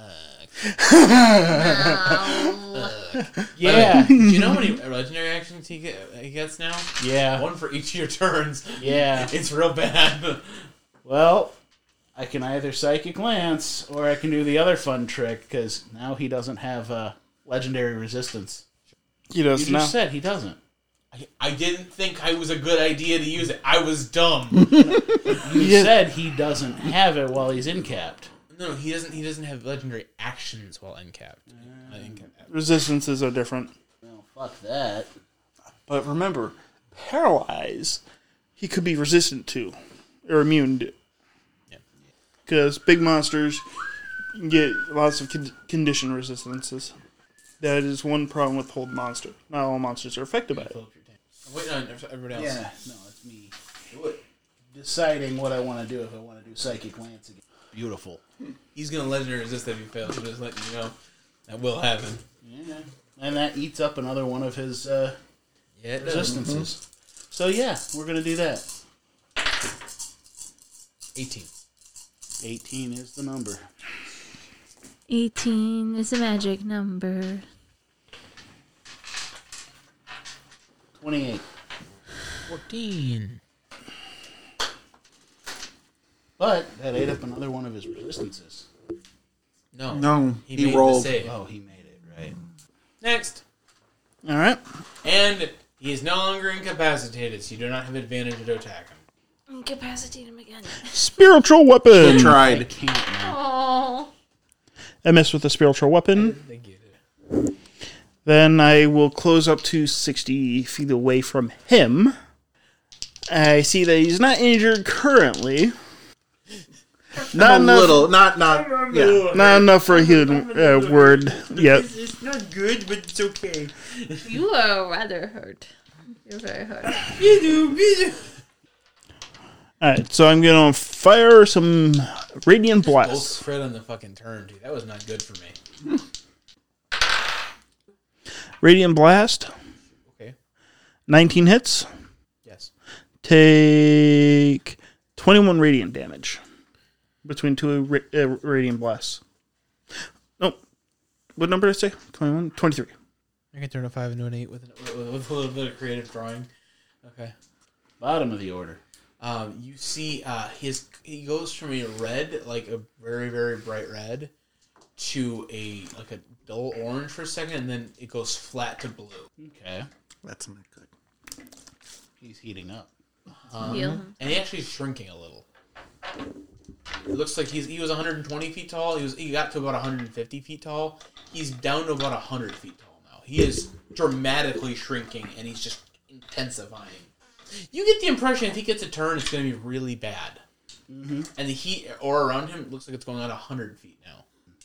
Ow. Yeah. Do you know how many legendary actions he, get, he gets now? Yeah. One for each of your turns. Yeah. It's real bad. Well, I can either Psychic Lance or I can do the other fun trick because now he doesn't have uh, legendary resistance. He does You now. just said he doesn't. I, I didn't think I was a good idea to use it. I was dumb. You Yeah. said he doesn't have it while he's incapped. No, he doesn't. He doesn't have legendary actions while encapped. Uh, encapped. Resistances are different. Well, fuck that. But remember, paralyze, he could be resistant to, or immune to. Yeah. Because big monsters get lots of con- condition resistances. That is one problem with hold monster. Not all monsters are affected by it. I'm waiting on everybody else. Yeah, no, it's me. Deciding what I want to do if I want to do Psychic Lance again. Beautiful. He's gonna legendary resist if he fails. I'm just letting you know that will happen. Yeah. And that eats up another one of his uh, Yeah, it does. resistances. So yeah, we're going to do that. eighteen. eighteen is the number. eighteen is a magic number. twenty-eight. fourteen. But that ate up another one of his resistances. No. No, He, he made rolled. the save. Oh, he made it, right. Next. All right. And he is no longer incapacitated, so you do not have advantage to attack him. Incapacitate him again. Spiritual weapon. I Tried. can't now. Oh. I missed with the spiritual weapon. Thank you. Then I will close up to sixty feet away from him. I see that he's not injured currently. Not a enough, little, not not. Yeah, not enough for a healing uh, word yet. It's not good, but it's okay. You are rather hurt. You're very hurt. Alright, so I'm gonna fire some Radiant Both Blast. crit on the fucking turn, dude. That was not good for me. Radiant Blast. Okay. nineteen hits. Yes. Take twenty-one radiant damage between two ra- uh, Radiant Blasts. Oh, what number did I say? twenty-one? twenty-three. I can turn a five into an eight with, an, with, with a little bit of creative drawing. Okay. Bottom of the order. Um, you see, uh, his he goes from a red, like a very very bright red, to a like a dull orange for a second, and then it goes flat to blue. Okay. that's not good. He's heating up. Um, Heal him. and he actually is shrinking a little. It looks like he's he was one hundred twenty feet tall. He was he got to about one hundred fifty feet tall. He's down to about one hundred feet tall now. He is dramatically shrinking, and he's just intensifying. You get the impression if he gets a turn, it's going to be really bad. Mm-hmm. And the heat or around him looks like it's going on one hundred feet now.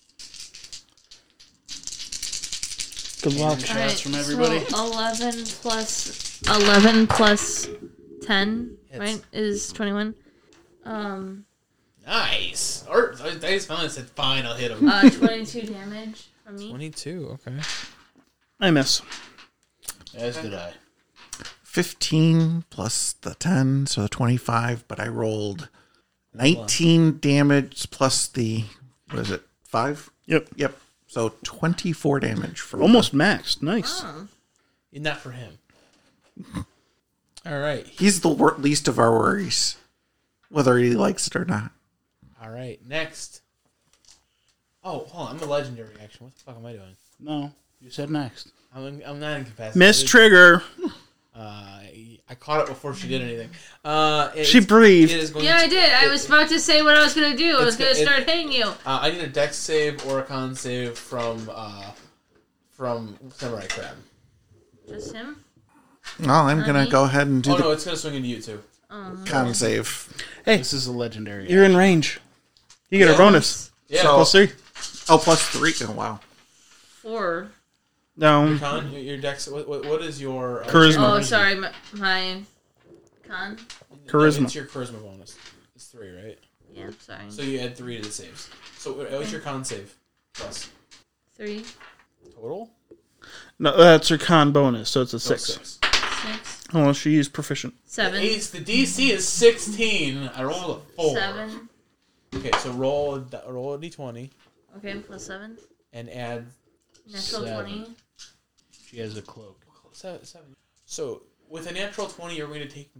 Good luck. Shots Alright, from everybody. So eleven plus eleven plus ten, Hits. right? Is twenty-one. Um, Nice. Or I just finally said, fine, I'll hit him. uh, twenty-two damage from me. twenty-two. Okay. I miss. As did I. Fifteen plus the ten, so twenty-five. But I rolled nineteen damage plus the what is it? Five. Yep. Yep. So twenty-four damage from Almost maxed. Nice. Oh. Not for him. All right. He's the wor- least of our worries, whether he likes it or not. All right. Next. Oh, hold on. I'm a legendary action. What the fuck am I doing? No, you said next. I'm, in, I'm not incapacitated. Miss trigger. Uh, I caught it before she did anything. Uh, it's- She breathed. It is going Yeah, to, I did. I it- was about to say what I was gonna do. I was It's gonna go- it- start hitting you. Uh, I need a dex save or a con save from uh, from Samurai Crab. Just him. Well, I'm gonna Honey? go ahead and do Oh the no, it's gonna swing into you too. con save. Hey, This is a legendary. you're in range. You get a Yeah. bonus. Yeah. So- Plus three. Oh, plus three. Oh, wow. Four. No. Con, your, your dex. What, what, what is your uh, Charisma. Oh, sorry, my, my con. Charisma. No, it's your charisma bonus. It's three, right? Yeah, sorry. So you add three to the saves. So what- what's your con save? Plus Three, total. No, that's her con bonus, so it's a Oh, six. six. six, Unless she's proficient. seven, The, the D C is sixteen. I rolled a four. seven. Okay, so roll a, d- roll a d twenty Okay, plus seven. and add Natural Seven. twenty. She has a cloak. seven, seven. So with a natural twenty, you're going to take nothing. I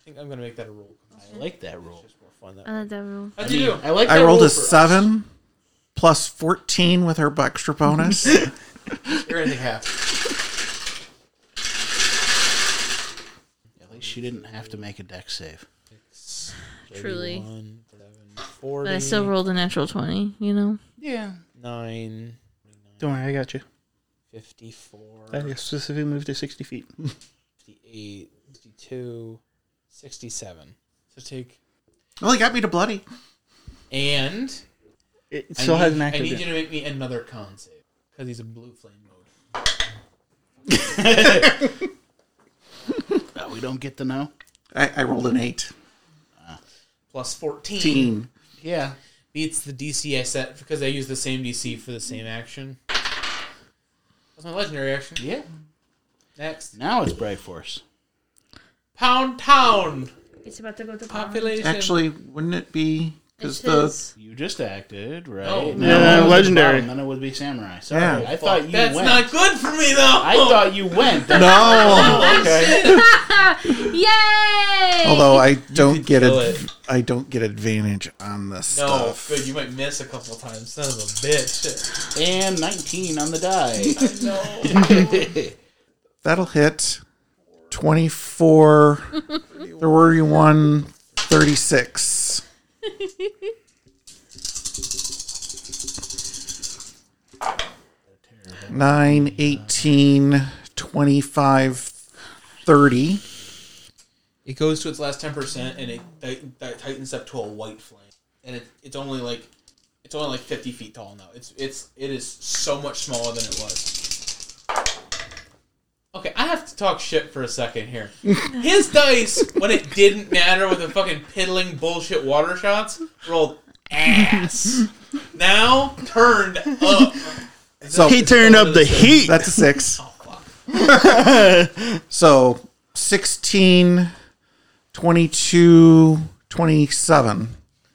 think I'm gonna make that a rule. I like that roll. It's more fun that I way. like that rule. How'd I you mean, do? I like. I that rolled roll a for us. seven plus fourteen with her extra bonus. You're gonna take half. At least she didn't have to make a dex save. Truly. thirty-one, seven, forty, But I still rolled a natural twenty, you know? Yeah. nine, Don't worry, I got you. fifty-four, I specifically moved to sixty feet. fifty-eight, fifty-two, sixty-seven. So take Well, he got me to bloody. and It still I has need, an I active. need you to make me another con save because he's a blue flame mode. Uh, we don't get to know. I, I rolled an eight. Plus fourteen. Teen. Yeah. Beats the D C I set because I use the same D C for the same action. That's my legendary action. Yeah. Next. Now it's Bright Force. Pound Town. It's about to go to Population. Actually, wouldn't it be because It's the his. You just acted, right? No. Now Yeah, it was legendary. the bottom, then it would be Samurai. Sorry, Yeah. I thought you That's went. not good for me though. I thought you went. That's no? okay. Yay! Although I don't could get kill a, it. I don't get advantage on this No, stuff. good. You might miss a couple times. Son of a bitch. And nineteen on the die. No. That'll hit. Twenty-four, thirty-one, thirty-six. Nine, eighteen, twenty-five, thirty. It goes to its last ten percent, and it that, that tightens up to a white flame, and it, it's only like it's only like fifty feet tall now. It's it's it is so much smaller than it was. Okay, I have to talk shit for a second here. His dice, when it didn't matter with the fucking piddling bullshit water shots, rolled ass. Now turned up. So He turned up the heat. that's a six. Oh, fuck. So sixteen, twenty-two, twenty-seven.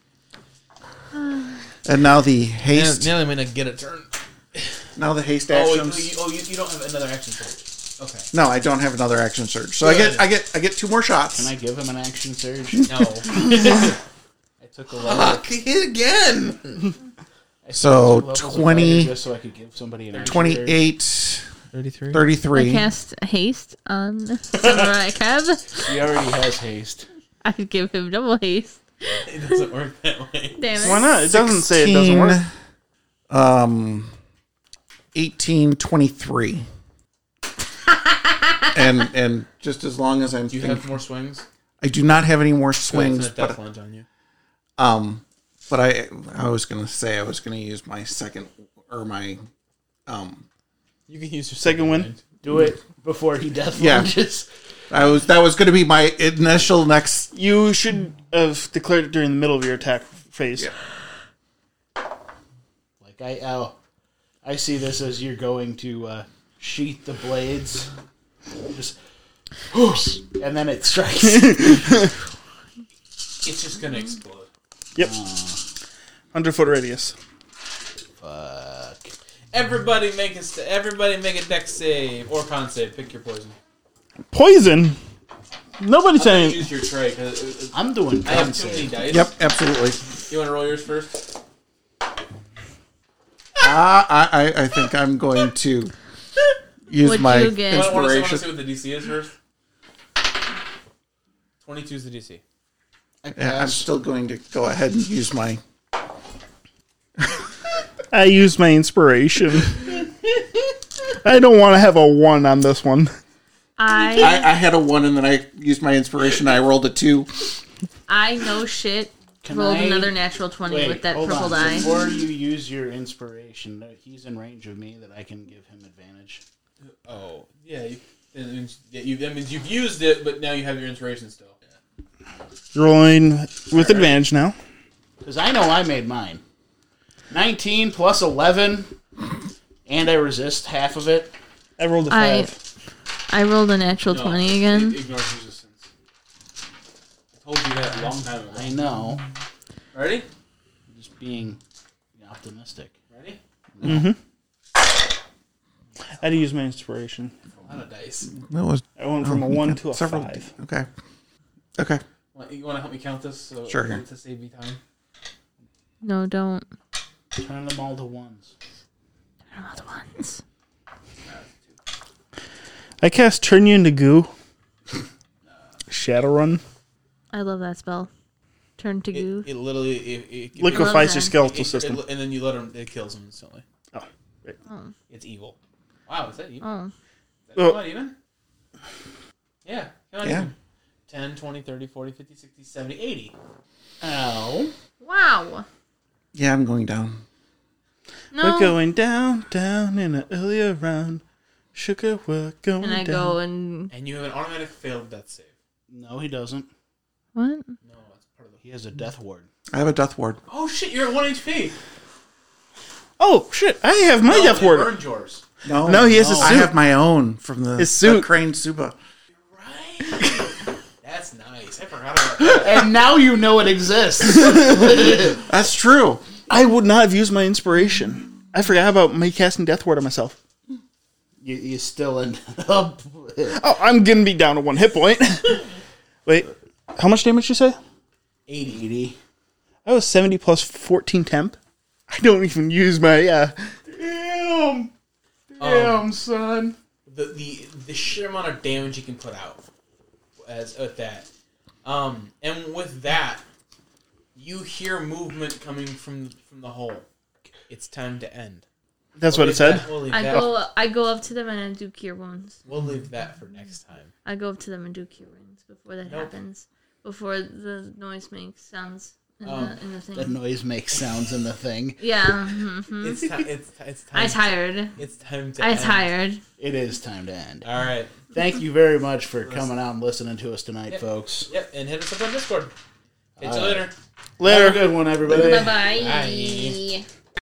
And now the haste. Nearly might not get a turn. Now the haste Oh, wait, actions. you, oh you, you don't have another action surge. Okay. No, I don't have another action surge. So I Good. get I get I get two more shots. Can I give him an action surge? No. I took a level. Fuck, hit again. I took So two levels of twenty, fighter just so I could give somebody an action surge. twenty-eight, thirty-three. I thirty-three. cast haste on Samurai Kev. He already has haste. I could give him double haste. It doesn't work that way. Damn it. Why not? It doesn't say it doesn't work. Um, eighteen, twenty-three. and and just as long as I'm Do you thinking, have more swings? I do not have any more Swings, swings, death but lunge on you. um, but I I was gonna say I was gonna use my second or my um You can use your Second win? mind. Do it before he death Yeah. lunges. I was that was gonna be my initial next. You should have declared it during the middle of your attack phase. Yeah. Like I, oh, I see this as you're going to uh, sheath the blades, just, whoosh, and then it strikes. It's just gonna explode. Yep. one hundred foot radius. Fuck. Everybody make a st- everybody make a dex save or con save. Pick your poison. Poison? Nobody's saying. Use your tray. 'Cause it- it- I'm doing I have con too many save. dice. Yep, absolutely. You want to roll yours first? Uh, I, I I think I'm going to use What'd my you get? I want to inspiration. see what the D C is first. Twenty-two is the D C. I Yeah, I'm passed. still going to go ahead and use my. I used my inspiration. I don't want to have a one on this one. I I, I had a one and then I used my inspiration. I rolled a two. I know shit. Can Rolled I- another natural twenty Wait, with that hold purple on. die. Before you use your inspiration, uh, he's in range of me that I can give him advantage. Oh yeah. You, that means, yeah, you, that means you've used it, but now you have your inspiration still. Rolling with advantage now. Because I know I made mine. nineteen plus eleven, and I resist half of it. I rolled a I five. I rolled a natural No, twenty It again. ignores resistance. I told you that a long time ago. I know. Ready? Just being optimistic. Ready? I had to use my inspiration. A lot of dice. That was I went from a one to a several. five. Okay. Okay. You want to help me count this? So Sure. To save me time. No, don't. Turn them all to ones. Turn all the ones. I cast Turn You into Goo. Shadowrun. I love that spell. Turn to goo. It, it literally it, it, it, Liquefies that. your skeletal it- system. it- and then you let him. It kills him instantly. Oh. Right. Oh. It's evil. Wow, is that even? Oh. Is that Well- come on even? Yeah. Come on Yeah. even. ten, twenty, thirty, forty, fifty, sixty, seventy, eighty. Ow. Wow. Yeah, I'm going down. No. We're going down, down in an earlier round. Sugar, we're going and I down. go and And you have an automatic failed death save. No, he doesn't. what? No, that's part of the. He has a death ward. I have a death ward. Oh shit! You're at one H P. Oh, shit. I have my No, death you ward. earned yours. No, No, he has a I suit. have my own from the, His suit. the Crane Suba. Right. That's nice. I forgot about that. And now you know it exists. That's true. I would not have used my inspiration. I forgot about me casting Death Ward on myself. you, you still end up. Oh, I'm going to be down to one hit point. Wait, how much damage did you say? eighty. eighty. I was seventy plus fourteen temp. I don't even use my, uh... Damn. Damn, son. The the the sheer amount of damage you can put out as with that, um, and with that, you hear movement coming from from the hole. It's time to end. That's We'll what it leave said? that- we'll leave I that- go. I go up to them and I do cure wounds. We'll leave that for next time. I go up to them and do cure wounds before that Nope. happens. Before the noise makes sounds in, Um, the, in the thing. The noise makes sounds in the thing. Yeah. Mm-hmm. It's time. It's it's time. I tired. It's time to. I end. tired. It is time to end. All right. Thank you very much for coming out and listening to us tonight, Yep. folks. Yep. And hit us up on Discord. Catch you All right. later. Later. Have a good one, everybody. Bye-bye. Bye.